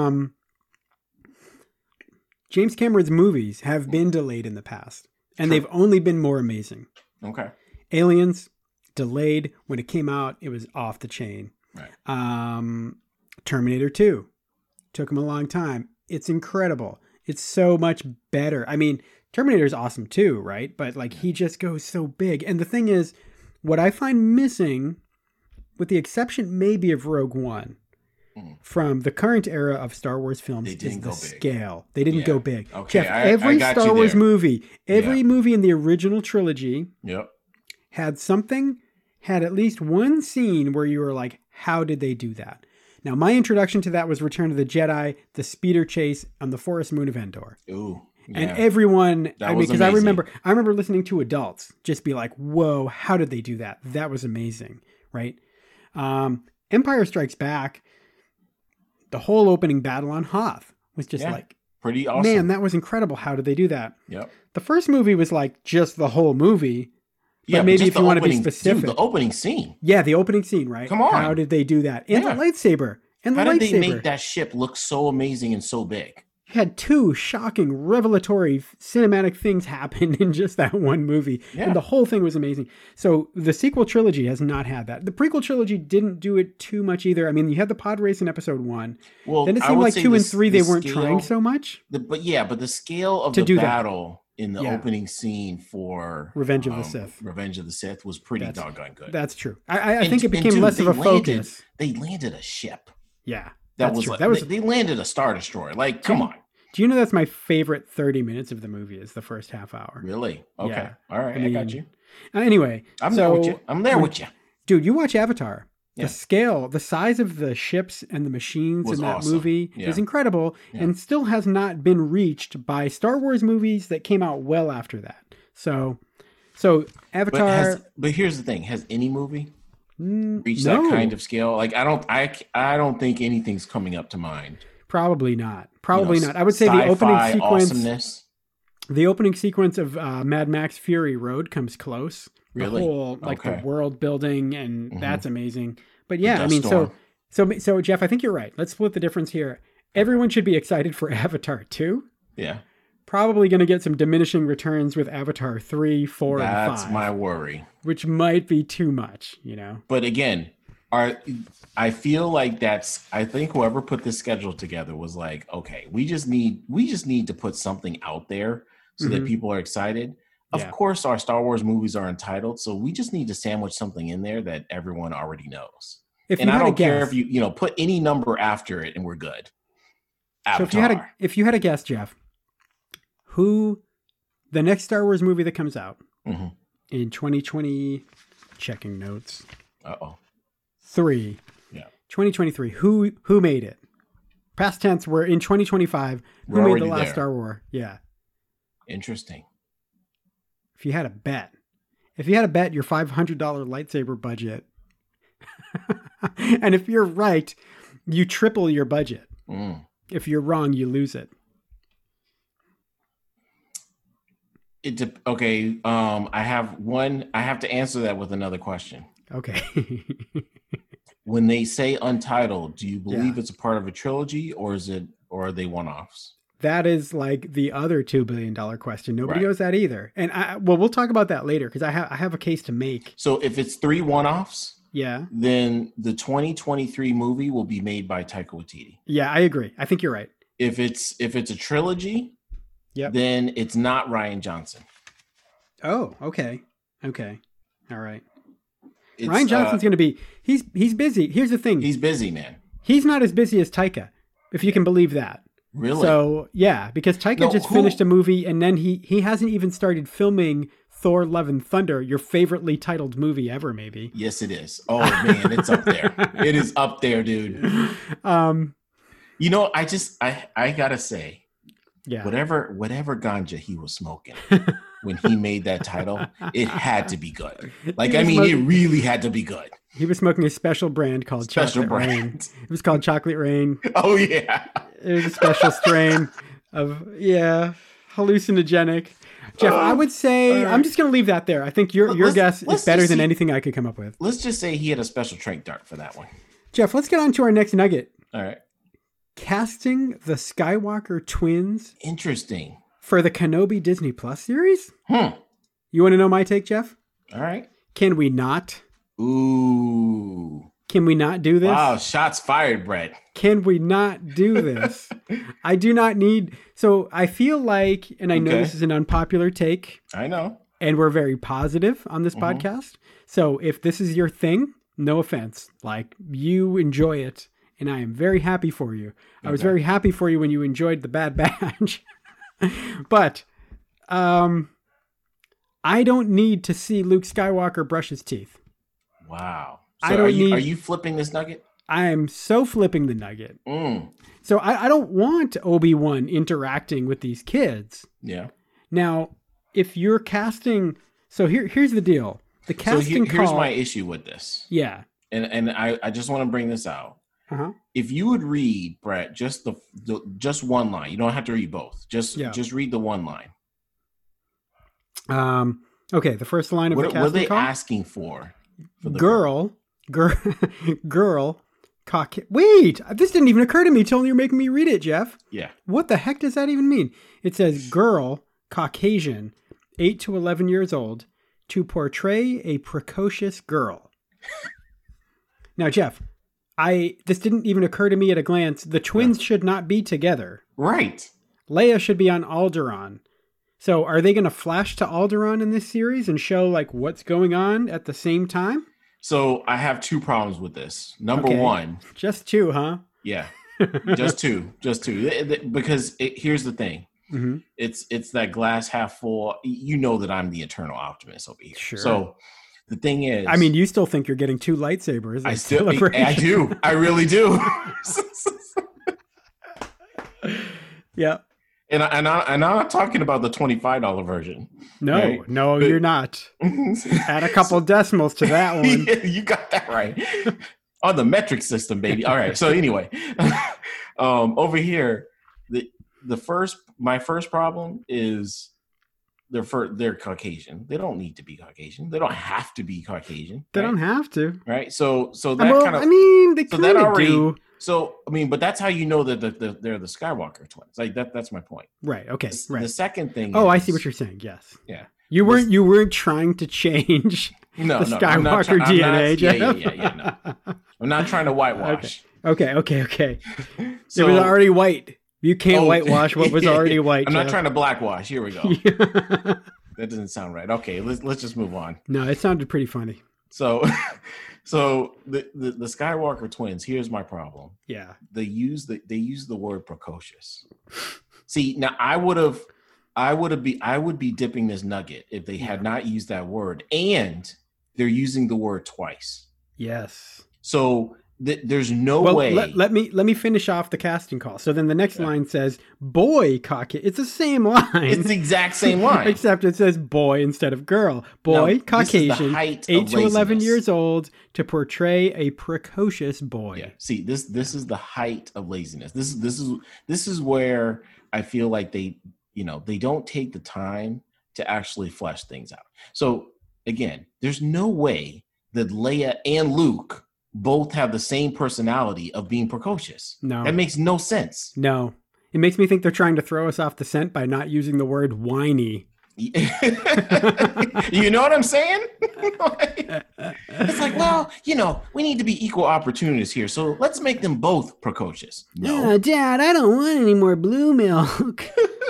[SPEAKER 2] James Cameron's movies have been delayed in the past, and they've only been more amazing.
[SPEAKER 1] Okay.
[SPEAKER 2] Aliens, delayed. When it came out, it was off the chain.
[SPEAKER 1] Right.
[SPEAKER 2] Terminator 2 took him a long time. It's incredible. It's so much better. I mean, Terminator is awesome too, right? But he just goes so big. And the thing is, what I find missing, with the exception maybe of Rogue One, from the current era of Star Wars films, is the scale. They didn't go big.
[SPEAKER 1] Okay,
[SPEAKER 2] Jeff, every Star Wars movie, movie in the original trilogy had at least one scene where you were like, how did they do that? Now, my introduction to that was Return of the Jedi, the speeder chase on the forest moon of Endor.
[SPEAKER 1] Ooh. Yeah.
[SPEAKER 2] And everyone, because I remember listening to adults just be like, whoa, how did they do that? That was amazing, right? Empire Strikes Back, the whole opening battle on Hoth was just
[SPEAKER 1] pretty awesome.
[SPEAKER 2] Man, that was incredible. How did they do that?
[SPEAKER 1] Yep.
[SPEAKER 2] The first movie was just the whole movie. But maybe if you want to be specific.
[SPEAKER 1] Dude, the opening scene.
[SPEAKER 2] Yeah, the opening scene, right?
[SPEAKER 1] Come on.
[SPEAKER 2] How did they do that? And the lightsaber.
[SPEAKER 1] How did they make that ship look so amazing and so big?
[SPEAKER 2] Had 2 shocking, revelatory cinematic things happen in just that one movie. Yeah. And the whole thing was amazing. So the sequel trilogy has not had that. The prequel trilogy didn't do it too much either. I mean, you had the pod race in episode 1.
[SPEAKER 1] Well,
[SPEAKER 2] then it seemed like 2 and 3, they weren't trying so much.
[SPEAKER 1] But the scale of the battle in the opening scene for
[SPEAKER 2] Revenge of the Sith
[SPEAKER 1] was pretty doggone good.
[SPEAKER 2] That's true. I think it became less of a focus.
[SPEAKER 1] They landed a ship.
[SPEAKER 2] Yeah.
[SPEAKER 1] That was they landed a Star Destroyer. Like, come on.
[SPEAKER 2] Do you know that's my favorite 30 minutes of the movie is the first half hour?
[SPEAKER 1] Really? Okay. Yeah. All right. I got you.
[SPEAKER 2] Anyway.
[SPEAKER 1] I'm there with you. I'm there with you.
[SPEAKER 2] Dude, you watch Avatar. Yeah. The scale, the size of the ships and the machines in that movie is incredible and still has not been reached by Star Wars movies that came out well after that. So Avatar.
[SPEAKER 1] But here's the thing: has any movie reached that kind of scale? Like, I don't think anything's coming up to mind.
[SPEAKER 2] Probably not. Not. I would say the opening sequence. Awesomeness. The opening sequence of Mad Max Fury Road comes close.
[SPEAKER 1] Really?
[SPEAKER 2] The whole, the world building, and that's amazing. But yeah, I mean, so Jeff, I think you're right. Let's split the difference here. Everyone should be excited for Avatar 2.
[SPEAKER 1] Yeah.
[SPEAKER 2] Probably going to get some diminishing returns with Avatar 3, 4, and 5.
[SPEAKER 1] That's my worry.
[SPEAKER 2] Which might be too much,
[SPEAKER 1] But again, I feel like I think whoever put this schedule together was like, okay, we just need to put something out there so that people are excited. Of course, our Star Wars movies are entitled, so we just need to sandwich something in there that everyone already knows. And I don't care if you put any number after it, and we're good. Avatar.
[SPEAKER 2] So if you had a guess, Jeff, who the next Star Wars movie that comes out in 2020, checking notes. 3.
[SPEAKER 1] Yeah.
[SPEAKER 2] 2023. Who made it? Past tense. We're in 2025. Who made the last Star Wars? Yeah.
[SPEAKER 1] Interesting.
[SPEAKER 2] If you had a bet your $500 lightsaber budget, and if you're right, you triple your budget. If you're wrong, you lose it.
[SPEAKER 1] Okay. I have to answer that with another question.
[SPEAKER 2] Okay.
[SPEAKER 1] When they say untitled, do you believe it's a part of a trilogy, or are they one-offs?
[SPEAKER 2] That is like the other $2 billion question. Nobody knows that either. And we'll talk about that later because I have a case to make.
[SPEAKER 1] So if it's 3 one-offs,
[SPEAKER 2] yeah,
[SPEAKER 1] then the 2023 movie will be made by Taika Waititi.
[SPEAKER 2] Yeah, I agree. I think you're right.
[SPEAKER 1] If it's a trilogy, then it's not Rian Johnson.
[SPEAKER 2] Oh, okay. All right. Rian Johnson's going to be he's busy. Here's the thing.
[SPEAKER 1] He's busy, man.
[SPEAKER 2] He's not as busy as Taika, if you can believe that.
[SPEAKER 1] Really?
[SPEAKER 2] So, yeah, because Taika finished a movie and then he hasn't even started filming Thor Love and Thunder, your favoritely titled movie ever, maybe.
[SPEAKER 1] Yes, it is. Oh, man, it's up there. It is up there, dude. I got to say, whatever ganja he was smoking when he made that title, it had to be good. Like, it really had to be good.
[SPEAKER 2] He was smoking a special brand called Chocolate Rain. It was called Chocolate Rain.
[SPEAKER 1] Oh, yeah.
[SPEAKER 2] It was a special strain of, hallucinogenic. Jeff, I would say, I'm just going to leave that there. I think your guess is better than anything I could come up with.
[SPEAKER 1] Let's just say he had a special trank dart for that one.
[SPEAKER 2] Jeff, let's get on to our next nugget.
[SPEAKER 1] All right.
[SPEAKER 2] Casting the Skywalker twins.
[SPEAKER 1] Interesting.
[SPEAKER 2] For the Kenobi Disney Plus series? You want to know my take, Jeff?
[SPEAKER 1] All right.
[SPEAKER 2] Can we not?
[SPEAKER 1] Ooh.
[SPEAKER 2] Can we not do this?
[SPEAKER 1] Wow, shots fired, Brett.
[SPEAKER 2] Can we not do this? I do not need... So I feel like, and I know this is an unpopular take.
[SPEAKER 1] I know.
[SPEAKER 2] And we're very positive on this podcast. So if this is your thing, no offense. Like, you enjoy it, and I am very happy for you. I was very happy for you when you enjoyed The Bad Batch. But I don't need to see Luke Skywalker brush his teeth.
[SPEAKER 1] Wow. So are you flipping this nugget?
[SPEAKER 2] I am so flipping the nugget. So I don't want Obi-Wan interacting with these kids.
[SPEAKER 1] Yeah.
[SPEAKER 2] Now, if you're casting... So here's the deal. The casting
[SPEAKER 1] here's my issue with this.
[SPEAKER 2] Yeah.
[SPEAKER 1] And I just want to bring this out. If you would read, Brett, just just one line. You don't have to read both. Just read the one line.
[SPEAKER 2] Okay, the first line of the casting
[SPEAKER 1] What are they
[SPEAKER 2] call?
[SPEAKER 1] asking for the
[SPEAKER 2] girl, wait, this didn't even occur to me till you're making me read it, Jeff.
[SPEAKER 1] Yeah.
[SPEAKER 2] What the heck does that even mean? It says girl, Caucasian, 8 to 11 years old, to portray a precocious girl. Now, Jeff, this didn't even occur to me at a glance. The twins should not be together.
[SPEAKER 1] Right.
[SPEAKER 2] Leia should be on Alderaan. So are they going to flash to Alderaan in this series and show like what's going on at the same time?
[SPEAKER 1] So I have 2 problems with this. Number one.
[SPEAKER 2] Just 2, huh?
[SPEAKER 1] Yeah. Just two, because here's the thing.
[SPEAKER 2] Mm-hmm.
[SPEAKER 1] It's that glass half full. You know that I'm the eternal optimist over here.
[SPEAKER 2] Sure.
[SPEAKER 1] So the thing is,
[SPEAKER 2] I mean, you still think you're getting two lightsabers.
[SPEAKER 1] I do. I really do.
[SPEAKER 2] Yeah.
[SPEAKER 1] And I'm not talking about the $25 version.
[SPEAKER 2] No,
[SPEAKER 1] right?
[SPEAKER 2] no, but, you're not. Add a couple decimals to that one.
[SPEAKER 1] Yeah, you got that right. On the metric system, baby. All right. So anyway, over here, my first problem is they're Caucasian. They don't need to be Caucasian. They don't have to be Caucasian.
[SPEAKER 2] They don't have to.
[SPEAKER 1] Right. So that kind of.
[SPEAKER 2] I mean, they kind of do.
[SPEAKER 1] So I mean, but that's how you know that they're the Skywalker twins. Like that's my point.
[SPEAKER 2] Right. Okay. Right.
[SPEAKER 1] The second thing.
[SPEAKER 2] I see what you're saying. Yes.
[SPEAKER 1] Yeah.
[SPEAKER 2] You weren't trying to change the Skywalker DNA.
[SPEAKER 1] Yeah. No. I'm not trying to whitewash.
[SPEAKER 2] Okay. So, it was already white. You can't whitewash what was already white.
[SPEAKER 1] I'm not trying to blackwash. Here we go. That doesn't sound right. Okay, let's just move on.
[SPEAKER 2] No, it sounded pretty funny.
[SPEAKER 1] So the Skywalker twins. Here's my problem.
[SPEAKER 2] Yeah,
[SPEAKER 1] they use the word precocious. See, now I would be dipping this nugget if they had not used that word, and they're using the word twice.
[SPEAKER 2] Yes.
[SPEAKER 1] So there's no way.
[SPEAKER 2] Let me finish off the casting call. So then the next line says boy Caucasian. It's the same line.
[SPEAKER 1] It's the exact same line,
[SPEAKER 2] except it says boy instead of girl. Boy Caucasian, 8 to 11 years old, to portray a precocious boy.
[SPEAKER 1] Yeah. See, this is the height of laziness. This is where I feel like they don't take the time to actually flesh things out. So again, there's no way that Leia and Luke both have the same personality of being precocious.
[SPEAKER 2] No.
[SPEAKER 1] That makes no sense.
[SPEAKER 2] No. It makes me think they're trying to throw us off the scent by not using the word whiny.
[SPEAKER 1] You know what I'm saying? It's like, well, we need to be equal opportunists here, so let's make them both precocious. No.
[SPEAKER 2] Dad, I don't want any more blue milk.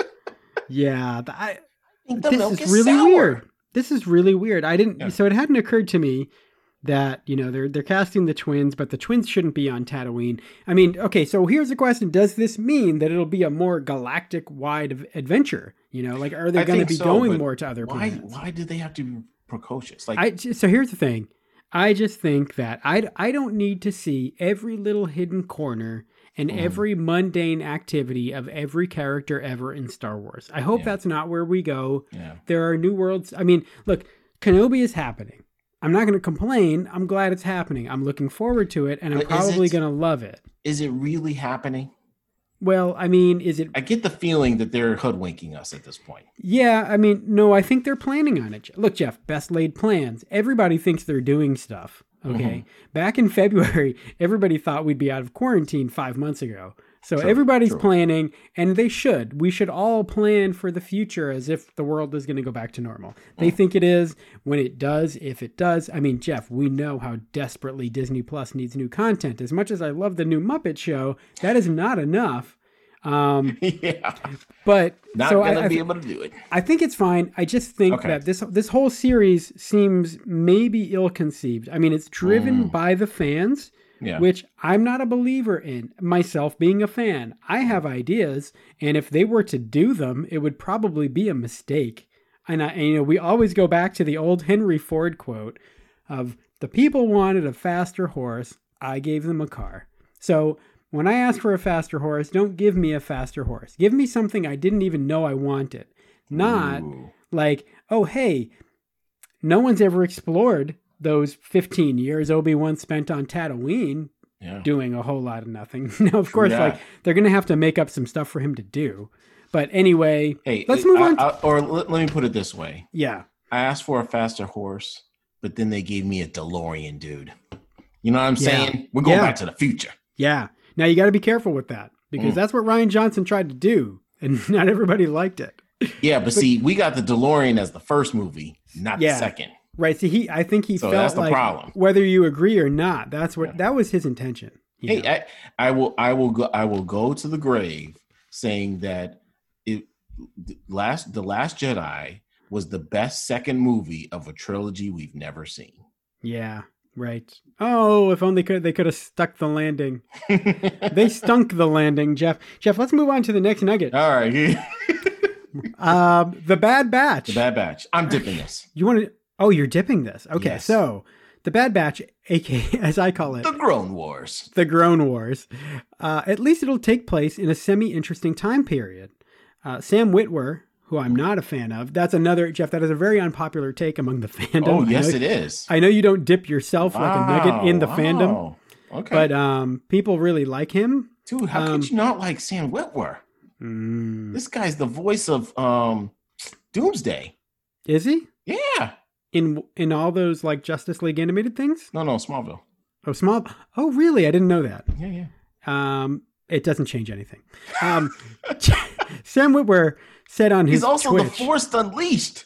[SPEAKER 2] Yeah. This is really weird. This is really weird. So it hadn't occurred to me that, they're casting the twins, but the twins shouldn't be on Tatooine. I mean, okay, so here's the question. Does this mean that it'll be a more galactic-wide adventure? Are they going to be going more to other planets?
[SPEAKER 1] Why do they have to be precocious?
[SPEAKER 2] So here's the thing. I just think that I don't need to see every little hidden corner and every mundane activity of every character ever in Star Wars. I hope that's not where we go.
[SPEAKER 1] Yeah.
[SPEAKER 2] There are new worlds. I mean, look, Kenobi is happening. I'm not going to complain. I'm glad it's happening. I'm looking forward to it, and I'm probably going to love it.
[SPEAKER 1] Is it really happening?
[SPEAKER 2] Well, I mean, is it...
[SPEAKER 1] I get the feeling that they're hoodwinking us at this point.
[SPEAKER 2] Yeah, I mean, no, I think they're planning on it. Look, Jeff, best laid plans. Everybody thinks they're doing stuff, okay? Mm-hmm. Back in February, everybody thought we'd be out of quarantine 5 months ago. So everybody's planning, and they should. We should all plan for the future as if the world is going to go back to normal. They think it is. When it does, if it does. I mean, Jeff, we know how desperately Disney Plus needs new content. As much as I love the new Muppet Show, that is not enough.
[SPEAKER 1] Yeah.
[SPEAKER 2] But
[SPEAKER 1] not going to be able to do it.
[SPEAKER 2] I think it's fine. I just think that this whole series seems maybe ill-conceived. I mean, it's driven by the fans. Yeah. Which I'm not a believer in, myself being a fan. I have ideas, and if they were to do them, it would probably be a mistake. And we always go back to the old Henry Ford quote of, the people wanted a faster horse, I gave them a car. So when I ask for a faster horse, don't give me a faster horse. Give me something I didn't even know I wanted. Not like, oh, hey, no one's ever explored those 15 years Obi-Wan spent on Tatooine doing a whole lot of nothing. Now, of course, they're going to have to make up some stuff for him to do. But anyway, let's move on.
[SPEAKER 1] Let me put it this way.
[SPEAKER 2] Yeah.
[SPEAKER 1] I asked for a faster horse, but then they gave me a DeLorean, dude. You know what I'm saying? We're going back to the future.
[SPEAKER 2] Yeah. Now, you got to be careful with that because that's what Rian Johnson tried to do, and not everybody liked it.
[SPEAKER 1] Yeah, but see, we got the DeLorean as the first movie, not the second.
[SPEAKER 2] Right. See, I think he felt
[SPEAKER 1] that's the
[SPEAKER 2] like
[SPEAKER 1] problem.
[SPEAKER 2] Whether you agree or not, that was his intention.
[SPEAKER 1] Hey, I will go to the grave saying that the Last Jedi was the best second movie of a trilogy we've never seen.
[SPEAKER 2] Yeah. Right. Oh, if only they could have stuck the landing. They stunk the landing, Jeff. Jeff, let's move on to the next nugget.
[SPEAKER 1] All right.
[SPEAKER 2] The Bad Batch.
[SPEAKER 1] The Bad Batch. I'm dipping this.
[SPEAKER 2] You want to? Oh, you're dipping this. Okay,
[SPEAKER 1] Yes.
[SPEAKER 2] So the Bad Batch, aka as I call it,
[SPEAKER 1] The Grown Wars.
[SPEAKER 2] the Grown Wars. At least it'll take place in a semi-interesting time period. Sam Witwer, who I'm not a fan of, that's another, Jeff, that is a very unpopular take among the fandom.
[SPEAKER 1] Oh, yes, it is.
[SPEAKER 2] I know you don't dip yourself like a nugget in the fandom,
[SPEAKER 1] Wow. Okay.
[SPEAKER 2] but people really like him.
[SPEAKER 1] Dude, how could you not like Sam Witwer? This guy's the voice of Doomsday.
[SPEAKER 2] Is he?
[SPEAKER 1] Yeah.
[SPEAKER 2] In all those like Justice League animated things?
[SPEAKER 1] No, Smallville.
[SPEAKER 2] Oh, small. Oh, really? I didn't know that.
[SPEAKER 1] Yeah.
[SPEAKER 2] It doesn't change anything. Sam Witwer said on his
[SPEAKER 1] He's also
[SPEAKER 2] Twitch,
[SPEAKER 1] the Force Unleashed.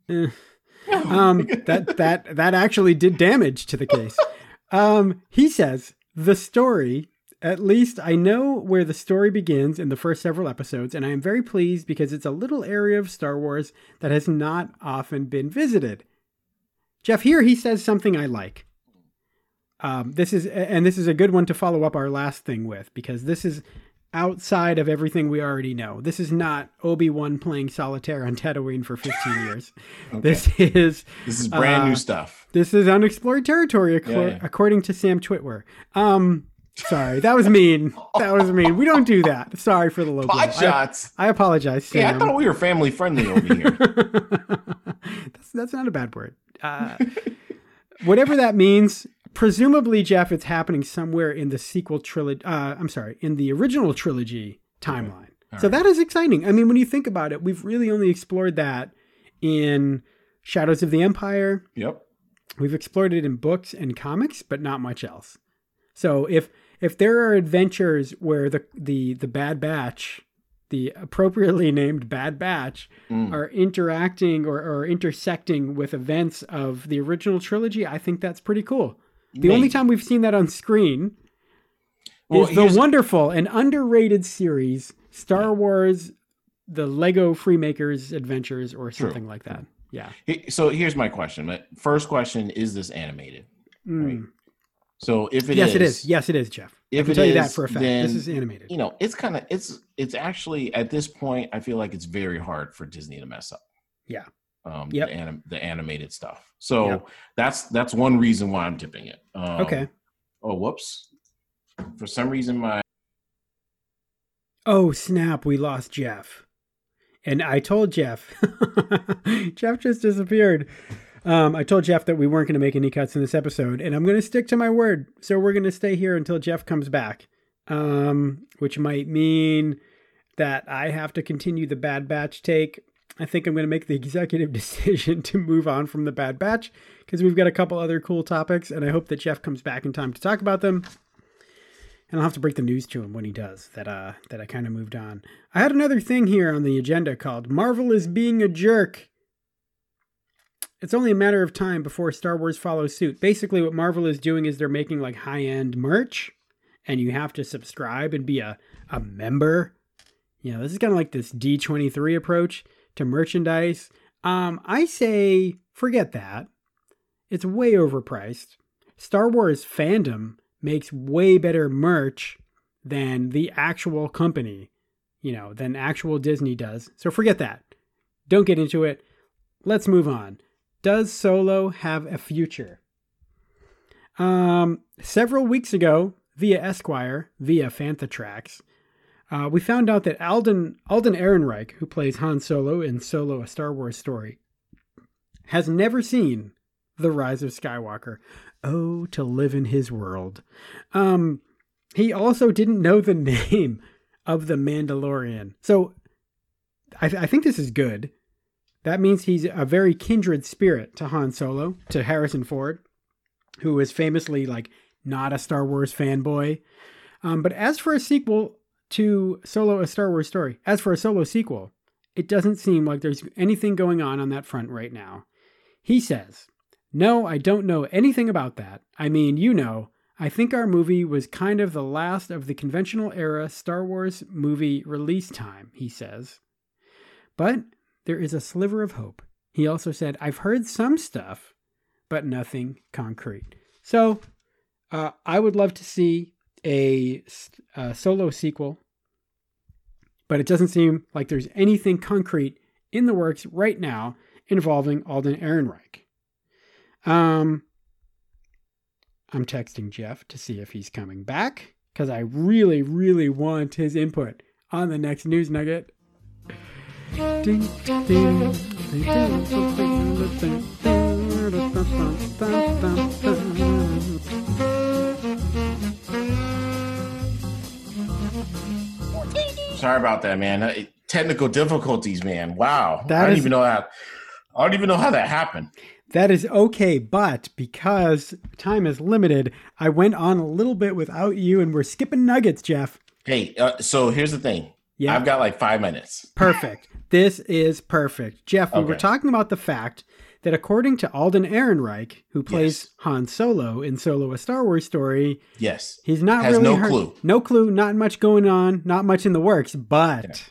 [SPEAKER 2] that actually did damage to the case. He says the story, at least I know where the story begins in the first several episodes, and I am very pleased because it's a little area of Star Wars that has not often been visited. Jeff, here he says something I like. This is a good one to follow up our last thing with, because this is outside of everything we already know. This is not Obi-Wan playing solitaire on Tatooine for 15 years.
[SPEAKER 1] Okay.
[SPEAKER 2] This is
[SPEAKER 1] brand new stuff.
[SPEAKER 2] This is unexplored territory, according to Sam Witwer. Sorry, that was mean. That was mean. We don't do that. Sorry for the low blow.
[SPEAKER 1] Pot shots.
[SPEAKER 2] I apologize, Sam.
[SPEAKER 1] Yeah, I thought we were family friendly over here.
[SPEAKER 2] That's not a bad word. Whatever that means, presumably, Jeff, it's happening somewhere in the sequel trilogy. In the original trilogy timeline. Okay. So that is exciting. I mean, when you think about it, we've really only explored that in Shadows of the Empire.
[SPEAKER 1] Yep.
[SPEAKER 2] We've explored it in books and comics, but not much else. So if there are adventures where the Bad Batch, the appropriately named Bad Batch, are interacting or intersecting with events of the original trilogy, I think that's pretty cool. The only time we've seen that on screen is the wonderful and underrated series Star Wars, the Lego Freemakers Adventures, or something like that. Yeah.
[SPEAKER 1] So here's my question. My first question, is this animated? Right? So if it is.
[SPEAKER 2] Yes, it is. Yes, it is, Jeff. I can tell you that for a fact. This is animated.
[SPEAKER 1] You know, it's actually, at this point, I feel like it's very hard for Disney to mess up.
[SPEAKER 2] Yeah.
[SPEAKER 1] The animated stuff. So that's one reason why I'm tipping it.
[SPEAKER 2] Okay.
[SPEAKER 1] Oh, whoops. For some reason,
[SPEAKER 2] Oh, snap. We lost Jeff. And I told Jeff. Jeff just disappeared. I told Jeff that we weren't going to make any cuts in this episode, and I'm going to stick to my word. So we're going to stay here until Jeff comes back, which might mean that I have to continue the Bad Batch take. I think I'm going to make the executive decision to move on from the Bad Batch because we've got a couple other cool topics, and I hope that Jeff comes back in time to talk about them. And I'll have to break the news to him when he does that I kind of moved on. I had another thing here on the agenda called Marvel is being a jerk. It's only a matter of time before Star Wars follows suit. Basically, what Marvel is doing is they're making like high-end merch, and you have to subscribe and be a member. You know, this is kind of like this D23 approach to merchandise. I say, forget that. It's way overpriced. Star Wars fandom makes way better merch than the actual company, than actual Disney does. So forget that. Don't get into it. Let's move on. Does Solo have a future? Several weeks ago, via Esquire, via Fantatrax, we found out that Alden Ehrenreich, who plays Han Solo in Solo: A Star Wars Story, has never seen The Rise of Skywalker. Oh, to live in his world. He also didn't know the name of the Mandalorian. So I think this is good. That means he's a very kindred spirit to Han Solo, to Harrison Ford, who is famously not a Star Wars fanboy. But as for a sequel to Solo: A Star Wars Story, as for a Solo sequel, it doesn't seem like there's anything going on that front right now. He says, "No, I don't know anything about that. I mean, I think our movie was kind of the last of the conventional era Star Wars movie release time," he says. But there is a sliver of hope. He also said, "I've heard some stuff, but nothing concrete." So I would love to see a Solo sequel, but it doesn't seem like there's anything concrete in the works right now involving Alden Ehrenreich. I'm texting Jeff to see if he's coming back because I really, really want his input on the next news nugget.
[SPEAKER 1] Sorry about that, man. Technical difficulties, man. Wow.
[SPEAKER 2] I don't even know
[SPEAKER 1] how that happened.
[SPEAKER 2] That is okay, but because time is limited, I went on a little bit without you, and we're skipping nuggets, Jeff.
[SPEAKER 1] Hey, so here's the thing.
[SPEAKER 2] Yeah.
[SPEAKER 1] I've got like 5 minutes.
[SPEAKER 2] Perfect. This is perfect. Jeff, we were talking about the fact that according to Alden Ehrenreich, who plays Han Solo in Solo: A Star Wars Story,
[SPEAKER 1] he's not
[SPEAKER 2] has
[SPEAKER 1] really clue.
[SPEAKER 2] No clue, not much going on, not much in the works, but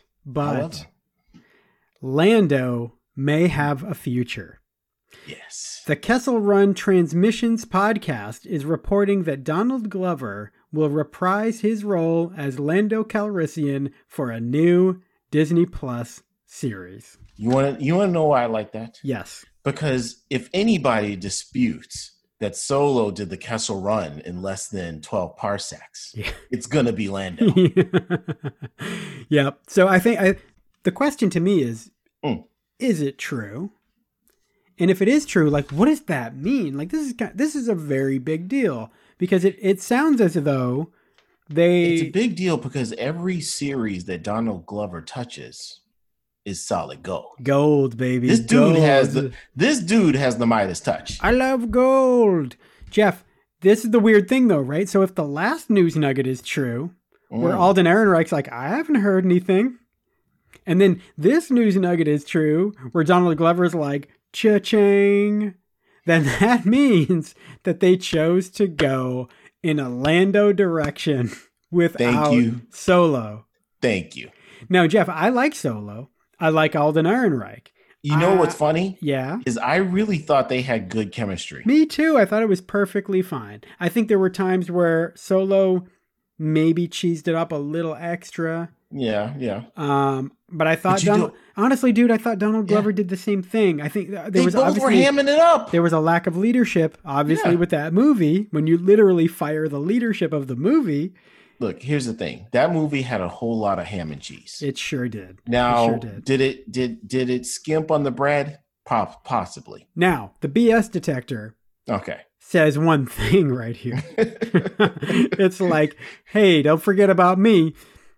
[SPEAKER 2] Lando may have a future.
[SPEAKER 1] Yes.
[SPEAKER 2] The Kessel Run Transmissions podcast is reporting that Donald Glover will reprise his role as Lando Calrissian for a new Disney Plus series.
[SPEAKER 1] You want to know why I like that?
[SPEAKER 2] Yes.
[SPEAKER 1] Because if anybody disputes that Solo did the Kessel Run in less than 12 parsecs, it's going to be Lando.
[SPEAKER 2] Yep. So I think the question to me is it true? And if it is true, like, what does that mean? Like, this is a very big deal because it sounds as though it's
[SPEAKER 1] a big deal because every series that Donald Glover touches is solid gold.
[SPEAKER 2] Gold, baby.
[SPEAKER 1] This dude has the Midas touch.
[SPEAKER 2] I love gold. Jeff, this is the weird thing though, right? So if the last news nugget is true, where Alden Ehrenreich's like, I haven't heard anything. And then this news nugget is true, where Donald Glover's like, cha-ching, then that means that they chose to go in a Lando direction without Solo.
[SPEAKER 1] Thank you.
[SPEAKER 2] Now, Jeff, I like Solo. I like Alden Ehrenreich.
[SPEAKER 1] You know what's funny?
[SPEAKER 2] Yeah.
[SPEAKER 1] Is I really thought they had good chemistry.
[SPEAKER 2] Me too. I thought it was perfectly fine. I think there were times where Solo maybe cheesed it up a little extra.
[SPEAKER 1] Yeah.
[SPEAKER 2] But I thought, honestly, dude, I thought Donald Glover did the same thing. I think there was obviously
[SPEAKER 1] hamming it up.
[SPEAKER 2] There was a lack of leadership, obviously, with that movie. When you literally fire the leadership of the movie.
[SPEAKER 1] Look, here's the thing. That movie had a whole lot of ham and cheese.
[SPEAKER 2] It sure did.
[SPEAKER 1] Now, did it skimp on the bread? Possibly.
[SPEAKER 2] Now, the BS detector. Says one thing right here. It's like, hey, don't forget about me.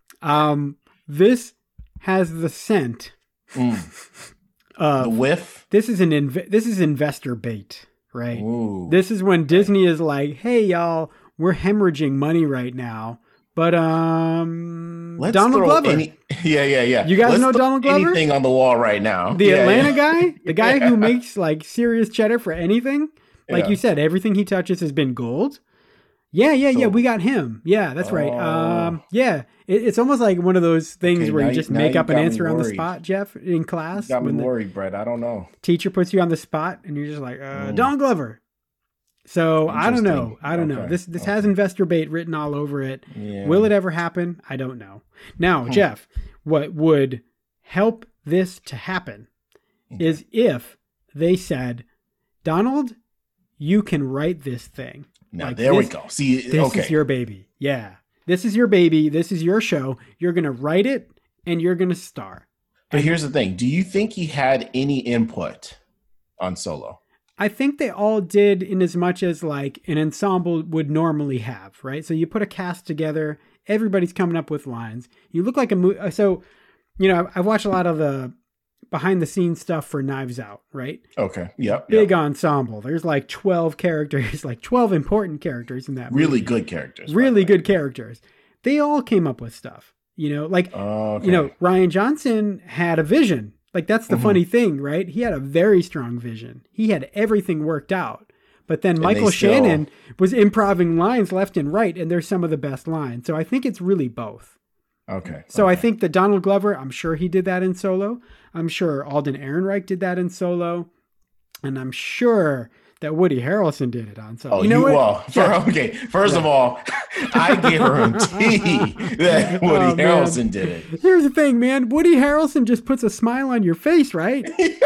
[SPEAKER 2] This has the scent
[SPEAKER 1] of the whiff.
[SPEAKER 2] This is investor bait, right?
[SPEAKER 1] Ooh.
[SPEAKER 2] This is when Disney is like, hey, y'all, we're hemorrhaging money right now. But
[SPEAKER 1] Let's
[SPEAKER 2] Donald Glover.
[SPEAKER 1] Yeah.
[SPEAKER 2] You guys know Donald Glover?
[SPEAKER 1] Anything on the wall right now.
[SPEAKER 2] The Atlanta guy? The guy who makes like serious cheddar for anything? Like you said, everything he touches has been gold. Yeah, we got him. Yeah, that's right. It's almost like one of those things where you just make up an answer on the spot, Jeff, in class.
[SPEAKER 1] You got me worried, Brett. I don't know.
[SPEAKER 2] Teacher puts you on the spot and you're just like, Donald Glover. So I don't know. This has investor bait written all over it. Yeah. Will it ever happen? I don't know. Now, Jeff, what would help this to happen is if they said, Donald, you can write this thing.
[SPEAKER 1] Now, there we go. See,
[SPEAKER 2] this is your baby. Yeah. This is your baby. This is your show. You're going to write it and you're going to star.
[SPEAKER 1] But here's the thing. Do you think he had any input on Solo?
[SPEAKER 2] I think they all did in as much as like an ensemble would normally have, right? So you put a cast together, everybody's coming up with lines. You look like a movie. So, I've watched a lot of the behind the scenes stuff for Knives Out, right?
[SPEAKER 1] Okay. Yep.
[SPEAKER 2] Big ensemble. There's like 12 characters, like 12 important characters in that movie.
[SPEAKER 1] Really good characters.
[SPEAKER 2] Really good characters. They all came up with stuff, Rian Johnson had a vision. Like, that's the funny thing, right? He had a very strong vision. He had everything worked out. But then Michael Shannon was improving lines left and right, and they're some of the best lines. So I think it's really both.
[SPEAKER 1] Okay.
[SPEAKER 2] So I think that Donald Glover, I'm sure he did that in Solo. I'm sure Alden Ehrenreich did that in Solo. And I'm sure that Woody Harrelson did it on. So
[SPEAKER 1] Oh,
[SPEAKER 2] you know what?
[SPEAKER 1] Well, okay. First of all, I guarantee that Woody Harrelson did it.
[SPEAKER 2] Here's the thing, man. Woody Harrelson just puts a smile on your face, right?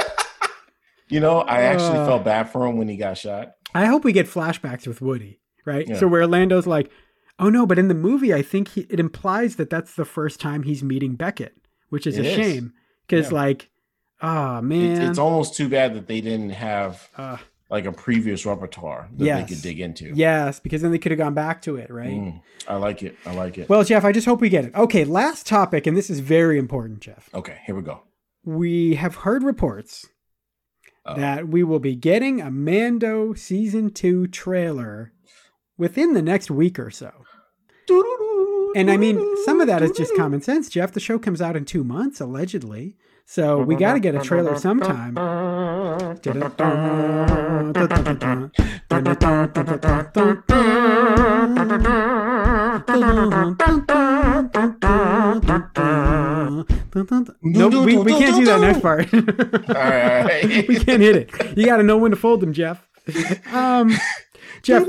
[SPEAKER 1] I actually felt bad for him when he got shot.
[SPEAKER 2] I hope we get flashbacks with Woody, right?
[SPEAKER 1] Yeah.
[SPEAKER 2] So where Lando's like, oh no, but in the movie, I think it implies that that's the first time he's meeting Beckett, which is a shame. Because oh man.
[SPEAKER 1] It's almost too bad that they didn't have like a previous repertoire that they could dig into.
[SPEAKER 2] Yes, because then they could have gone back to it, right?
[SPEAKER 1] I like it.
[SPEAKER 2] Well, Jeff, I just hope we get it. Okay, last topic, and this is very important, Jeff.
[SPEAKER 1] Okay, here we go.
[SPEAKER 2] We have heard reports that we will be getting a Mando Season 2 trailer within the next week or so. And I mean, some of that is just common sense, Jeff. The show comes out in 2 months, allegedly. So we got to get a trailer sometime. Nope, we can't do that next part.
[SPEAKER 1] All right.
[SPEAKER 2] We can't hit it. You got to know when to fold them, Jeff. Jeff,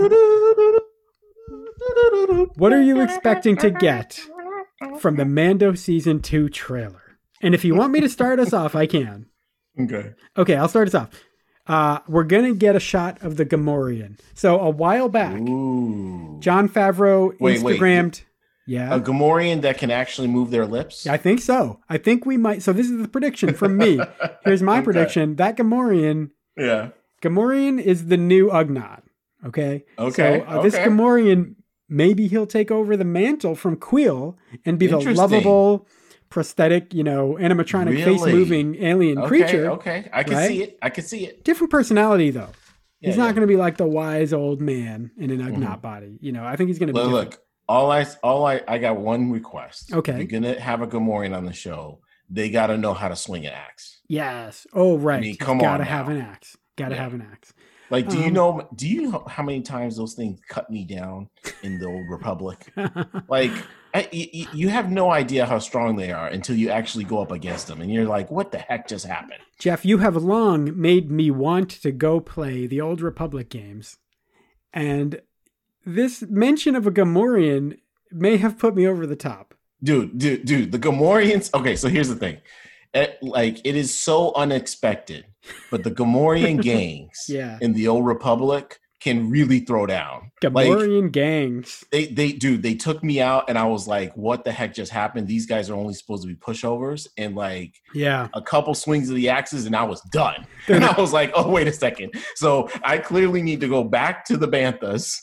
[SPEAKER 2] what are you expecting to get from the Mando Season 2 trailer? And if you want me to start us off, I can. Okay, I'll start us off. We're going to get a shot of the Gamorrean. So a while back, Jon Favreau Instagrammed. Yeah.
[SPEAKER 1] A Gamorrean that can actually move their lips?
[SPEAKER 2] I think so. I think we might. So this is the prediction from me. Here's my prediction. That Gamorrean.
[SPEAKER 1] Yeah.
[SPEAKER 2] Gamorrean is the new Ugnaught. Okay.
[SPEAKER 1] Okay.
[SPEAKER 2] So this Gamorrean, maybe he'll take over the mantle from Kuiil and be the lovable, prosthetic, animatronic face-moving alien creature.
[SPEAKER 1] Okay. I can see it.
[SPEAKER 2] Different personality, though. He's not going to be like the wise old man in an Ugnaught body. I think he's going to be different.
[SPEAKER 1] Look, I got one request.
[SPEAKER 2] Okay.
[SPEAKER 1] If you're going to have a Gamorrean on the show, they got to know how to swing an axe.
[SPEAKER 2] Yes. Oh, right.
[SPEAKER 1] I mean, come on.
[SPEAKER 2] Gotta have an axe. Gotta have an axe.
[SPEAKER 1] Like, do you know how many times those things cut me down in the Old Republic? Like, you have no idea how strong they are until you actually go up against them. And you're like, what the heck just happened?
[SPEAKER 2] Jeff, you have long made me want to go play the Old Republic games. And this mention of a Gamorrean may have put me over the top.
[SPEAKER 1] Dude, the Gamorreans. Okay, so here's the thing. It is so unexpected, but the Gamorrean gangs in the Old Republic can really throw down.
[SPEAKER 2] Gamorrean gangs.
[SPEAKER 1] They took me out and I was like, what the heck just happened? These guys are only supposed to be pushovers, and a couple swings of the axes and I was done. And I was like, oh, wait a second. So I clearly need to go back to the Banthas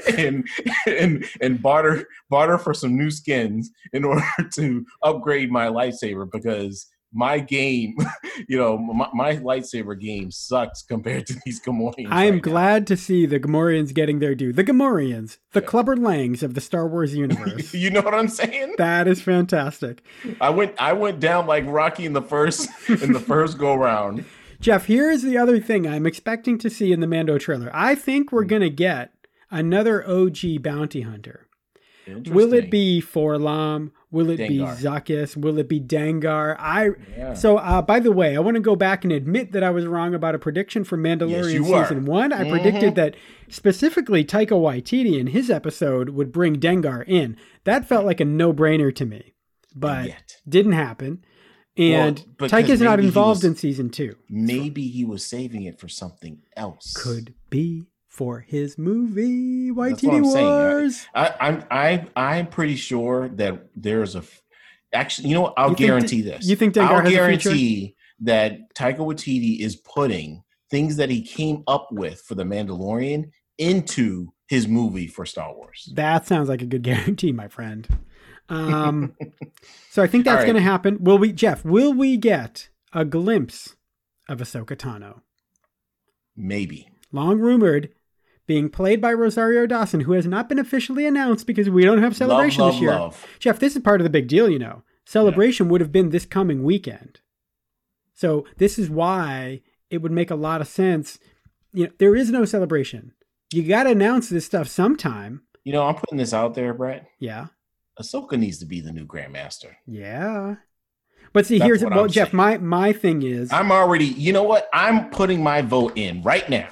[SPEAKER 1] and barter for some new skins in order to upgrade my lightsaber, because my game, my lightsaber game sucks compared to these Gamorreans.
[SPEAKER 2] I am glad to see the Gamorreans getting their due. The Gamorreans, the Clubber Langs of the Star Wars universe.
[SPEAKER 1] You know what I'm saying?
[SPEAKER 2] That is fantastic.
[SPEAKER 1] I went down like Rocky in the first go round.
[SPEAKER 2] Jeff, here is the other thing I'm expecting to see in the Mando trailer. I think we're going to get another OG bounty hunter. Will it be Forlom? Will it be Zuckuss? Will it be Dengar? So, by the way, I want to go back and admit that I was wrong about a prediction for Mandalorian Season 1. I predicted that specifically Taika Waititi in his episode would bring Dengar in. That felt like a no-brainer to me, but didn't happen. And Taika's not involved in Season 2.
[SPEAKER 1] Maybe he was saving it for something else.
[SPEAKER 2] Could be. For his movie, Waititi Wars.
[SPEAKER 1] I'm pretty sure that there's actually, you know what? I'll guarantee this.
[SPEAKER 2] You think Dengar
[SPEAKER 1] I'll guarantee that Taika Waititi is putting things that he came up with for The Mandalorian into his movie for Star Wars.
[SPEAKER 2] That sounds like a good guarantee, my friend. So I think that's going to happen. Will we get a glimpse of Ahsoka Tano?
[SPEAKER 1] Maybe.
[SPEAKER 2] Long rumored, being played by Rosario Dawson, who has not been officially announced because we don't have Celebration this year. Jeff, this is part of the big deal, Celebration would have been this coming weekend. So this is why it would make a lot of sense. There is no Celebration. You got to announce this stuff sometime.
[SPEAKER 1] I'm putting this out there, Brett.
[SPEAKER 2] Yeah.
[SPEAKER 1] Ahsoka needs to be the new Grandmaster.
[SPEAKER 2] Yeah. But see, Jeff, my thing is...
[SPEAKER 1] I'm already... You know what? I'm putting my vote in right now.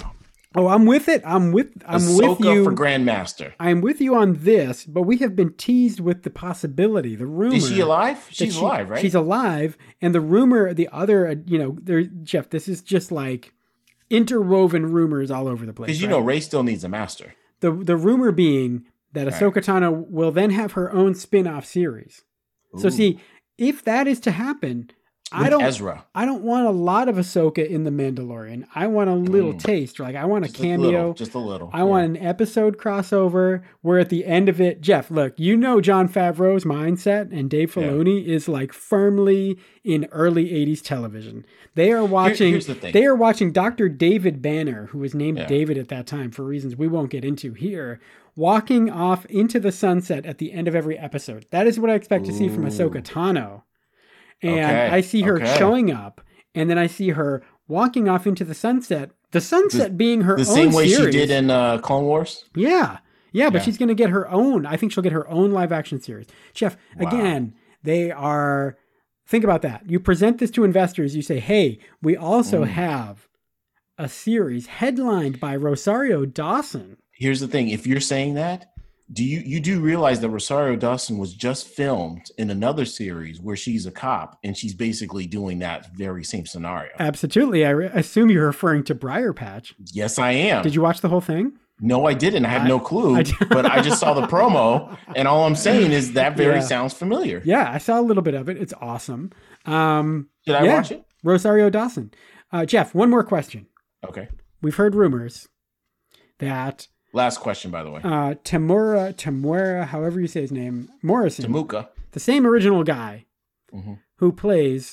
[SPEAKER 2] Oh, I'm with it. I'm with
[SPEAKER 1] Ahsoka
[SPEAKER 2] you
[SPEAKER 1] for Grandmaster.
[SPEAKER 2] I'm with you on this, but we have been teased with the possibility, the rumor.
[SPEAKER 1] Is she alive? She's alive, right?
[SPEAKER 2] She's alive, and the rumor, the other, Jeff, this is just like interwoven rumors all over the place.
[SPEAKER 1] Because Rey still needs a master.
[SPEAKER 2] The rumor being that Ahsoka Tano will then have her own spin-off series. Ooh. So see, if that is to happen,
[SPEAKER 1] Ezra.
[SPEAKER 2] I don't want a lot of Ahsoka in The Mandalorian. I want a little taste. Like I want a cameo.
[SPEAKER 1] Just a little.
[SPEAKER 2] I want an episode crossover where at the end of it, Jeff, look, Jon Favreau's mindset and Dave Filoni is like firmly in early 80s television. They are watching
[SPEAKER 1] Here's the thing.
[SPEAKER 2] They are watching Dr. David Banner, who was named David at that time for reasons we won't get into here, walking off into the sunset at the end of every episode. That is what I expect to see from Ahsoka Tano. And I see her showing up, and then I see her walking off into the sunset. The sunset being her own series. The same way
[SPEAKER 1] she did in Clone Wars?
[SPEAKER 2] Yeah, but she's going to get her own. I think she'll get her own live action series. Jeff, again, they are... Think about that. You present this to investors. You say, hey, we also have a series headlined by Rosario Dawson.
[SPEAKER 1] Here's the thing. If you're saying that, you do realize that Rosario Dawson was just filmed in another series where she's a cop and she's basically doing that very same scenario.
[SPEAKER 2] Absolutely. I assume you're referring to Briar Patch.
[SPEAKER 1] Yes, I am.
[SPEAKER 2] Did you watch the whole thing?
[SPEAKER 1] No, I didn't. I had no clue, but I just saw the promo, and all I'm saying is that sounds familiar.
[SPEAKER 2] Yeah, I saw a little bit of it. It's awesome.
[SPEAKER 1] Should I watch it?
[SPEAKER 2] Rosario Dawson. Jeff, one more question.
[SPEAKER 1] Okay.
[SPEAKER 2] We've heard rumors that...
[SPEAKER 1] Last question, by the way.
[SPEAKER 2] Temuera, however you say his name, Morrison.
[SPEAKER 1] Temuka.
[SPEAKER 2] The same original guy who plays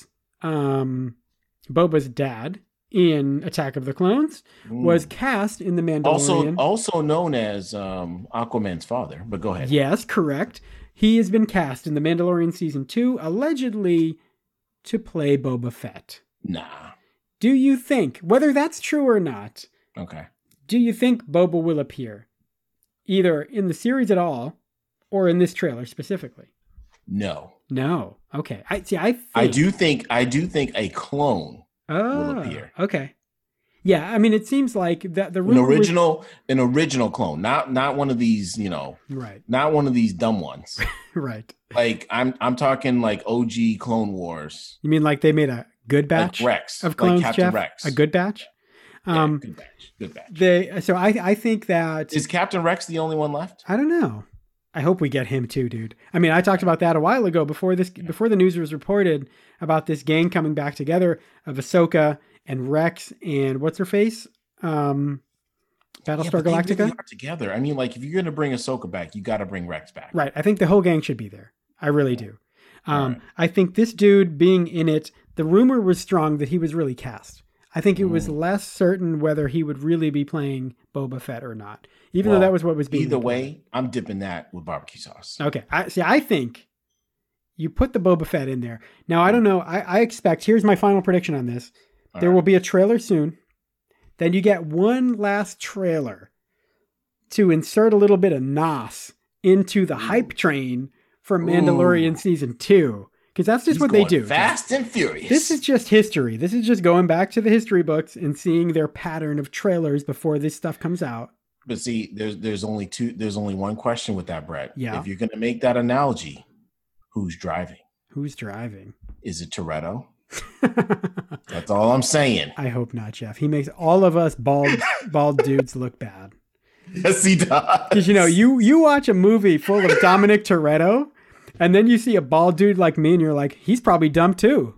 [SPEAKER 2] Boba's dad in Attack of the Clones was cast in The Mandalorian.
[SPEAKER 1] Also known as Aquaman's father, but go ahead.
[SPEAKER 2] Yes, correct. He has been cast in The Mandalorian Season 2, allegedly to play Boba Fett.
[SPEAKER 1] Nah.
[SPEAKER 2] Do you think, whether that's true or not, do you think Boba will appear either in the series at all or in this trailer specifically?
[SPEAKER 1] No.
[SPEAKER 2] Okay. I
[SPEAKER 1] do think a clone will appear.
[SPEAKER 2] Okay. Yeah, I mean, it seems like that the rumor
[SPEAKER 1] an original clone, not one of these,
[SPEAKER 2] right?
[SPEAKER 1] Not one of these dumb ones,
[SPEAKER 2] right?
[SPEAKER 1] Like I'm talking like OG Clone Wars.
[SPEAKER 2] You mean like they made a good batch
[SPEAKER 1] like Rex
[SPEAKER 2] of clones,
[SPEAKER 1] like Captain
[SPEAKER 2] Jeff?
[SPEAKER 1] Rex.
[SPEAKER 2] A good batch.
[SPEAKER 1] Good batch.
[SPEAKER 2] So I think that
[SPEAKER 1] is Captain Rex the only one left?
[SPEAKER 2] I don't know. I hope we get him too, dude. I mean, I talked about that a while ago before the news was reported about this gang coming back together of Ahsoka and Rex and what's her face? Battlestar Galactica.
[SPEAKER 1] They really are together. I mean, like if you're going to bring Ahsoka back, you got to bring Rex back.
[SPEAKER 2] Right. I think the whole gang should be there. I really do.
[SPEAKER 1] Right.
[SPEAKER 2] I think this dude being in it, the rumor was strong that he was really cast. I think it was less certain whether he would really be playing Boba Fett or not, even though that was what was being.
[SPEAKER 1] Either way, I'm dipping that with barbecue sauce.
[SPEAKER 2] Okay. I think you put the Boba Fett in there. Now, I don't know. I expect, here's my final prediction on this. There will be a trailer soon. Then you get one last trailer to insert a little bit of NOS into the hype train for Mandalorian Season 2. Because that's just what they do.
[SPEAKER 1] Fast and furious.
[SPEAKER 2] This is just history. This is just going back to the history books and seeing their pattern of trailers before this stuff comes out.
[SPEAKER 1] But see, there's only one question with that, Brett.
[SPEAKER 2] Yeah.
[SPEAKER 1] If you're going to make that analogy, who's driving?
[SPEAKER 2] Who's driving?
[SPEAKER 1] Is it Toretto? That's all I'm saying.
[SPEAKER 2] I hope not, Jeff. He makes all of us bald dudes look bad.
[SPEAKER 1] Yes, he does.
[SPEAKER 2] Because you watch a movie full of Dominic Toretto, and then you see a bald dude like me, and you're like, he's probably dumb too.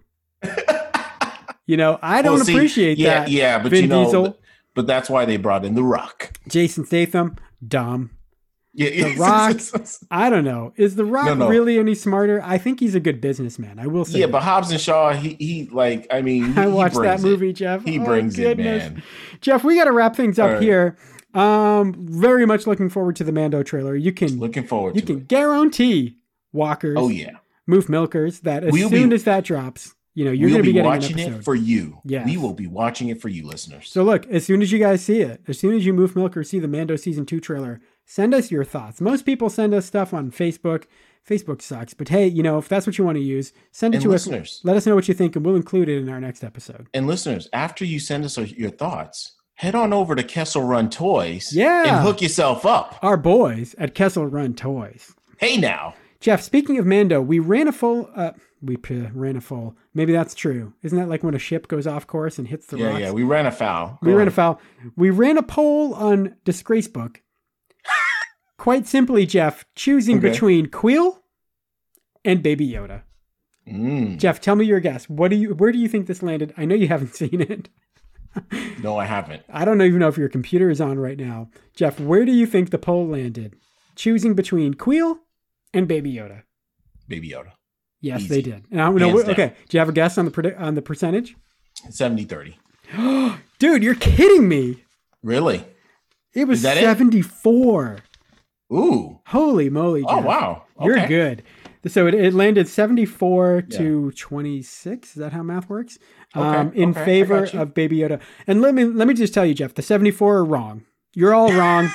[SPEAKER 2] I don't appreciate that.
[SPEAKER 1] Yeah, but
[SPEAKER 2] Vin Diesel,
[SPEAKER 1] but that's why they brought in The Rock.
[SPEAKER 2] Jason Statham, dumb.
[SPEAKER 1] Yeah,
[SPEAKER 2] The Rock, I don't know. Is The Rock really any smarter? I think he's a good businessman. I will say.
[SPEAKER 1] Yeah, but Hobbs and Shaw, he
[SPEAKER 2] I watched that movie, Jeff.
[SPEAKER 1] He brings it, man.
[SPEAKER 2] Jeff, we got to wrap things up here. Very much looking forward to the Mando trailer. You can guarantee walkers.
[SPEAKER 1] Oh yeah.
[SPEAKER 2] Moof milkers that as soon as that drops, you're going to be getting
[SPEAKER 1] watching
[SPEAKER 2] an episode.
[SPEAKER 1] It for you.
[SPEAKER 2] Yes.
[SPEAKER 1] We will be watching it for you, listeners.
[SPEAKER 2] So look, as soon as you guys see it, as soon as you Moof milkers see the Mando Season 2 trailer, send us your thoughts. Most people send us stuff on Facebook. Facebook sucks. But hey, if that's what you want to use, send it to us. Let us know what you think, and we'll include it in our next episode.
[SPEAKER 1] And listeners, after you send us your thoughts, head on over to Kessel Run Toys
[SPEAKER 2] Yeah.
[SPEAKER 1] and hook yourself up.
[SPEAKER 2] Our boys at Kessel Run Toys.
[SPEAKER 1] Hey now.
[SPEAKER 2] Jeff, speaking of Mando, we ran a full. Maybe that's true. Isn't that like when a ship goes off course and hits the rocks?
[SPEAKER 1] Yeah, we ran afoul.
[SPEAKER 2] We ran afoul. We ran a poll on Disgracebook. Quite simply, Jeff, choosing between Queel and Baby Yoda. Jeff, tell me your guess. Where do you think this landed? I know you haven't seen it.
[SPEAKER 1] No, I haven't.
[SPEAKER 2] I don't even know if your computer is on right now. Jeff, where do you think the poll landed? Choosing between Queel and Baby Yoda.
[SPEAKER 1] Baby Yoda.
[SPEAKER 2] Yes,
[SPEAKER 1] Easy.
[SPEAKER 2] They did. Okay. Do you have a guess on the percentage?
[SPEAKER 1] 70-30.
[SPEAKER 2] Dude, you're kidding me.
[SPEAKER 1] Really?
[SPEAKER 2] It was 74.
[SPEAKER 1] Ooh.
[SPEAKER 2] Holy moly, Jeff.
[SPEAKER 1] Oh, wow. Okay.
[SPEAKER 2] You're good. So it landed 74 to 26. Is that how math works? In favor of Baby Yoda. And let me just tell you, Jeff, the 74 are wrong. You're all wrong.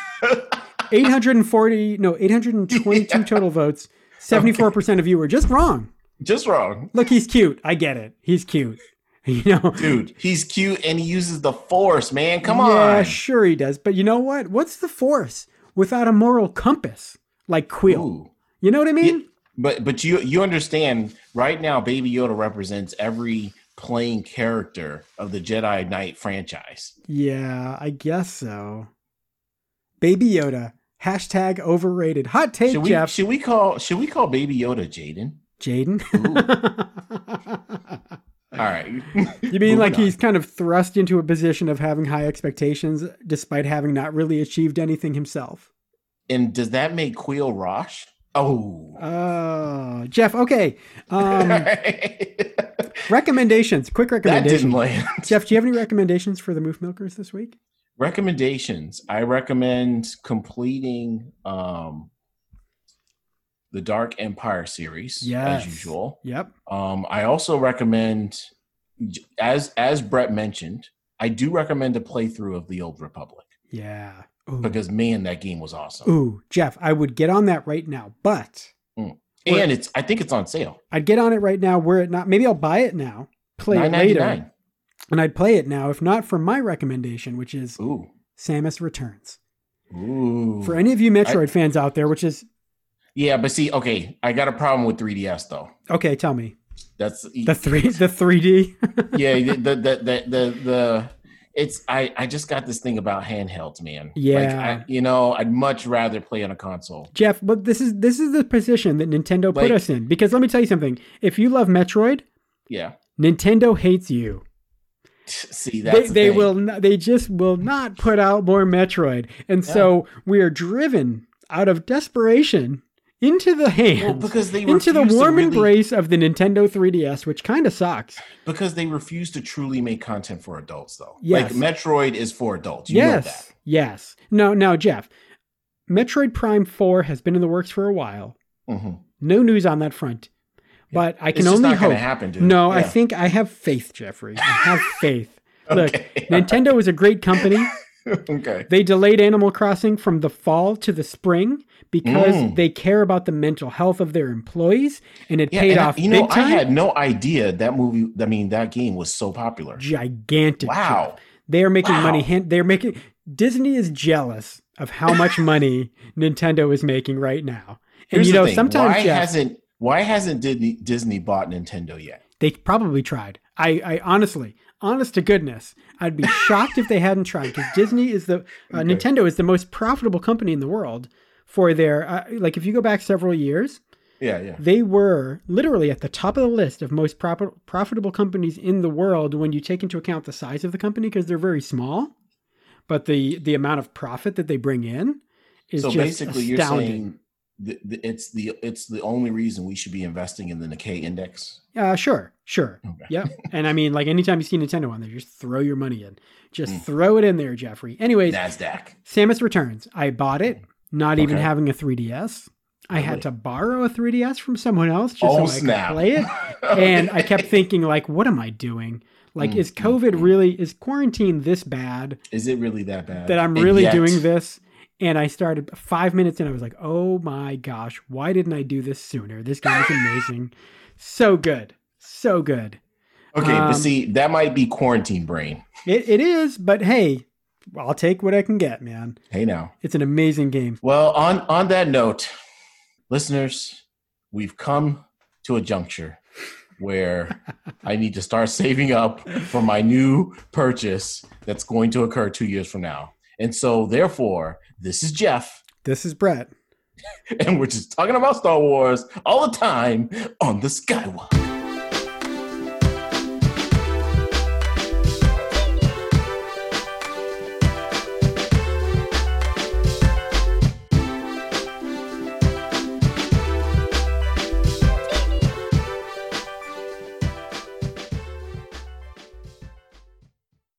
[SPEAKER 2] 822 total votes. 74% of you were just wrong.
[SPEAKER 1] Just wrong.
[SPEAKER 2] Look, he's cute. I get it. He's cute. You know,
[SPEAKER 1] dude, he's cute and he uses the Force, man. Come on.
[SPEAKER 2] Yeah, sure he does. But you know what? What's the Force without a moral compass like Queel? Ooh. You know what I mean?
[SPEAKER 1] Yeah, but you understand right now, Baby Yoda represents every playing character of the Jedi Knight franchise.
[SPEAKER 2] Yeah, I guess so. Baby Yoda. # overrated. Hot take, Jeff.
[SPEAKER 1] Should we call Baby Yoda Jaden?
[SPEAKER 2] Jaden?
[SPEAKER 1] All right.
[SPEAKER 2] You mean like he's kind of thrust into a position of having high expectations despite having not really achieved anything himself?
[SPEAKER 1] And does that make Queel Rosh? Oh,
[SPEAKER 2] Jeff. Okay. Recommendations. Quick recommendations.
[SPEAKER 1] That didn't land.
[SPEAKER 2] Jeff, do you have any recommendations for the Moof Milkers this week?
[SPEAKER 1] Recommendations. I recommend completing the Dark Empire series, as usual.
[SPEAKER 2] Yep.
[SPEAKER 1] I also recommend, as Brett mentioned, I do recommend a playthrough of The Old Republic.
[SPEAKER 2] Yeah.
[SPEAKER 1] Ooh. Because, man, that game was awesome.
[SPEAKER 2] Ooh, Jeff, I would get on that right now, but...
[SPEAKER 1] And I think it's on sale.
[SPEAKER 2] I'd get on it right now were it not... Maybe I'll buy it now, play it later, and I'd play it now, if not for my recommendation, which is Samus Returns.
[SPEAKER 1] Ooh.
[SPEAKER 2] For any of you Metroid fans out there, which is...
[SPEAKER 1] Yeah, but see, okay, I got a problem with 3DS, though.
[SPEAKER 2] Okay, tell me.
[SPEAKER 1] That's...
[SPEAKER 2] The 3D?
[SPEAKER 1] Yeah, I just got this thing about handhelds, man.
[SPEAKER 2] Yeah.
[SPEAKER 1] I'd much rather play on a console.
[SPEAKER 2] Jeff, but this is the position that Nintendo put us in. Because let me tell you something. If you love Metroid, Nintendo hates you.
[SPEAKER 1] See, that's
[SPEAKER 2] they just will not put out more Metroid. And so we are driven out of desperation into the hands,
[SPEAKER 1] because they
[SPEAKER 2] into the warm embrace of the Nintendo 3DS, which kind of sucks.
[SPEAKER 1] Because they refuse to truly make content for adults, though.
[SPEAKER 2] Yes.
[SPEAKER 1] Like Metroid is for adults. You know that.
[SPEAKER 2] Yes. Now, Jeff, Metroid Prime 4 has been in the works for a while. Mm-hmm. No news on that front. But I can only hope. It's not going to happen, dude. No, I think I have faith, Jeffrey. I have faith. Look, Nintendo is a great company.
[SPEAKER 1] Okay.
[SPEAKER 2] They delayed Animal Crossing from the fall to the spring because they care about the mental health of their employees, and it paid off big time.
[SPEAKER 1] I had no idea that game was so popular.
[SPEAKER 2] Gigantic.
[SPEAKER 1] Wow.
[SPEAKER 2] Jeff. They are making money. Disney is jealous of how much money Nintendo is making right now. And
[SPEAKER 1] Here's the thing.
[SPEAKER 2] Sometimes
[SPEAKER 1] why hasn't Disney bought Nintendo yet?
[SPEAKER 2] They probably tried. I honestly, honest to goodness, I'd be shocked if they hadn't tried, because Disney is Nintendo is the most profitable company in the world for their, if you go back several years, they were literally at the top of the list of most profitable companies in the world when you take into account the size of the company, because they're very small, but the amount of profit that they bring in is just basically astounding.
[SPEAKER 1] You're saying it's the only reason we should be investing in the Nikkei index.
[SPEAKER 2] Sure. Okay. Yep. And I mean, like, anytime you see Nintendo on there, just throw your money in. Just throw it in there, Jeffrey. Anyways,
[SPEAKER 1] NASDAQ.
[SPEAKER 2] Samus Returns. I bought it, not even having a 3DS. I had to borrow a 3DS from someone else just so I could play it. And I kept thinking, like, what am I doing? Like, is quarantine this bad?
[SPEAKER 1] Is it really that bad?
[SPEAKER 2] That I'm really doing this? And I started 5 minutes and I was like, oh my gosh, why didn't I do this sooner? This game is amazing. So good. So good.
[SPEAKER 1] Okay, but see, that might be quarantine brain.
[SPEAKER 2] It is, but hey, I'll take what I can get, man.
[SPEAKER 1] Hey, now.
[SPEAKER 2] It's an amazing game.
[SPEAKER 1] Well, on that note, listeners, we've come to a juncture where I need to start saving up for my new purchase that's going to occur 2 years from now. And so, therefore, this is Jeff.
[SPEAKER 2] This is Brett.
[SPEAKER 1] And we're just talking about Star Wars all the time on the Skywalk.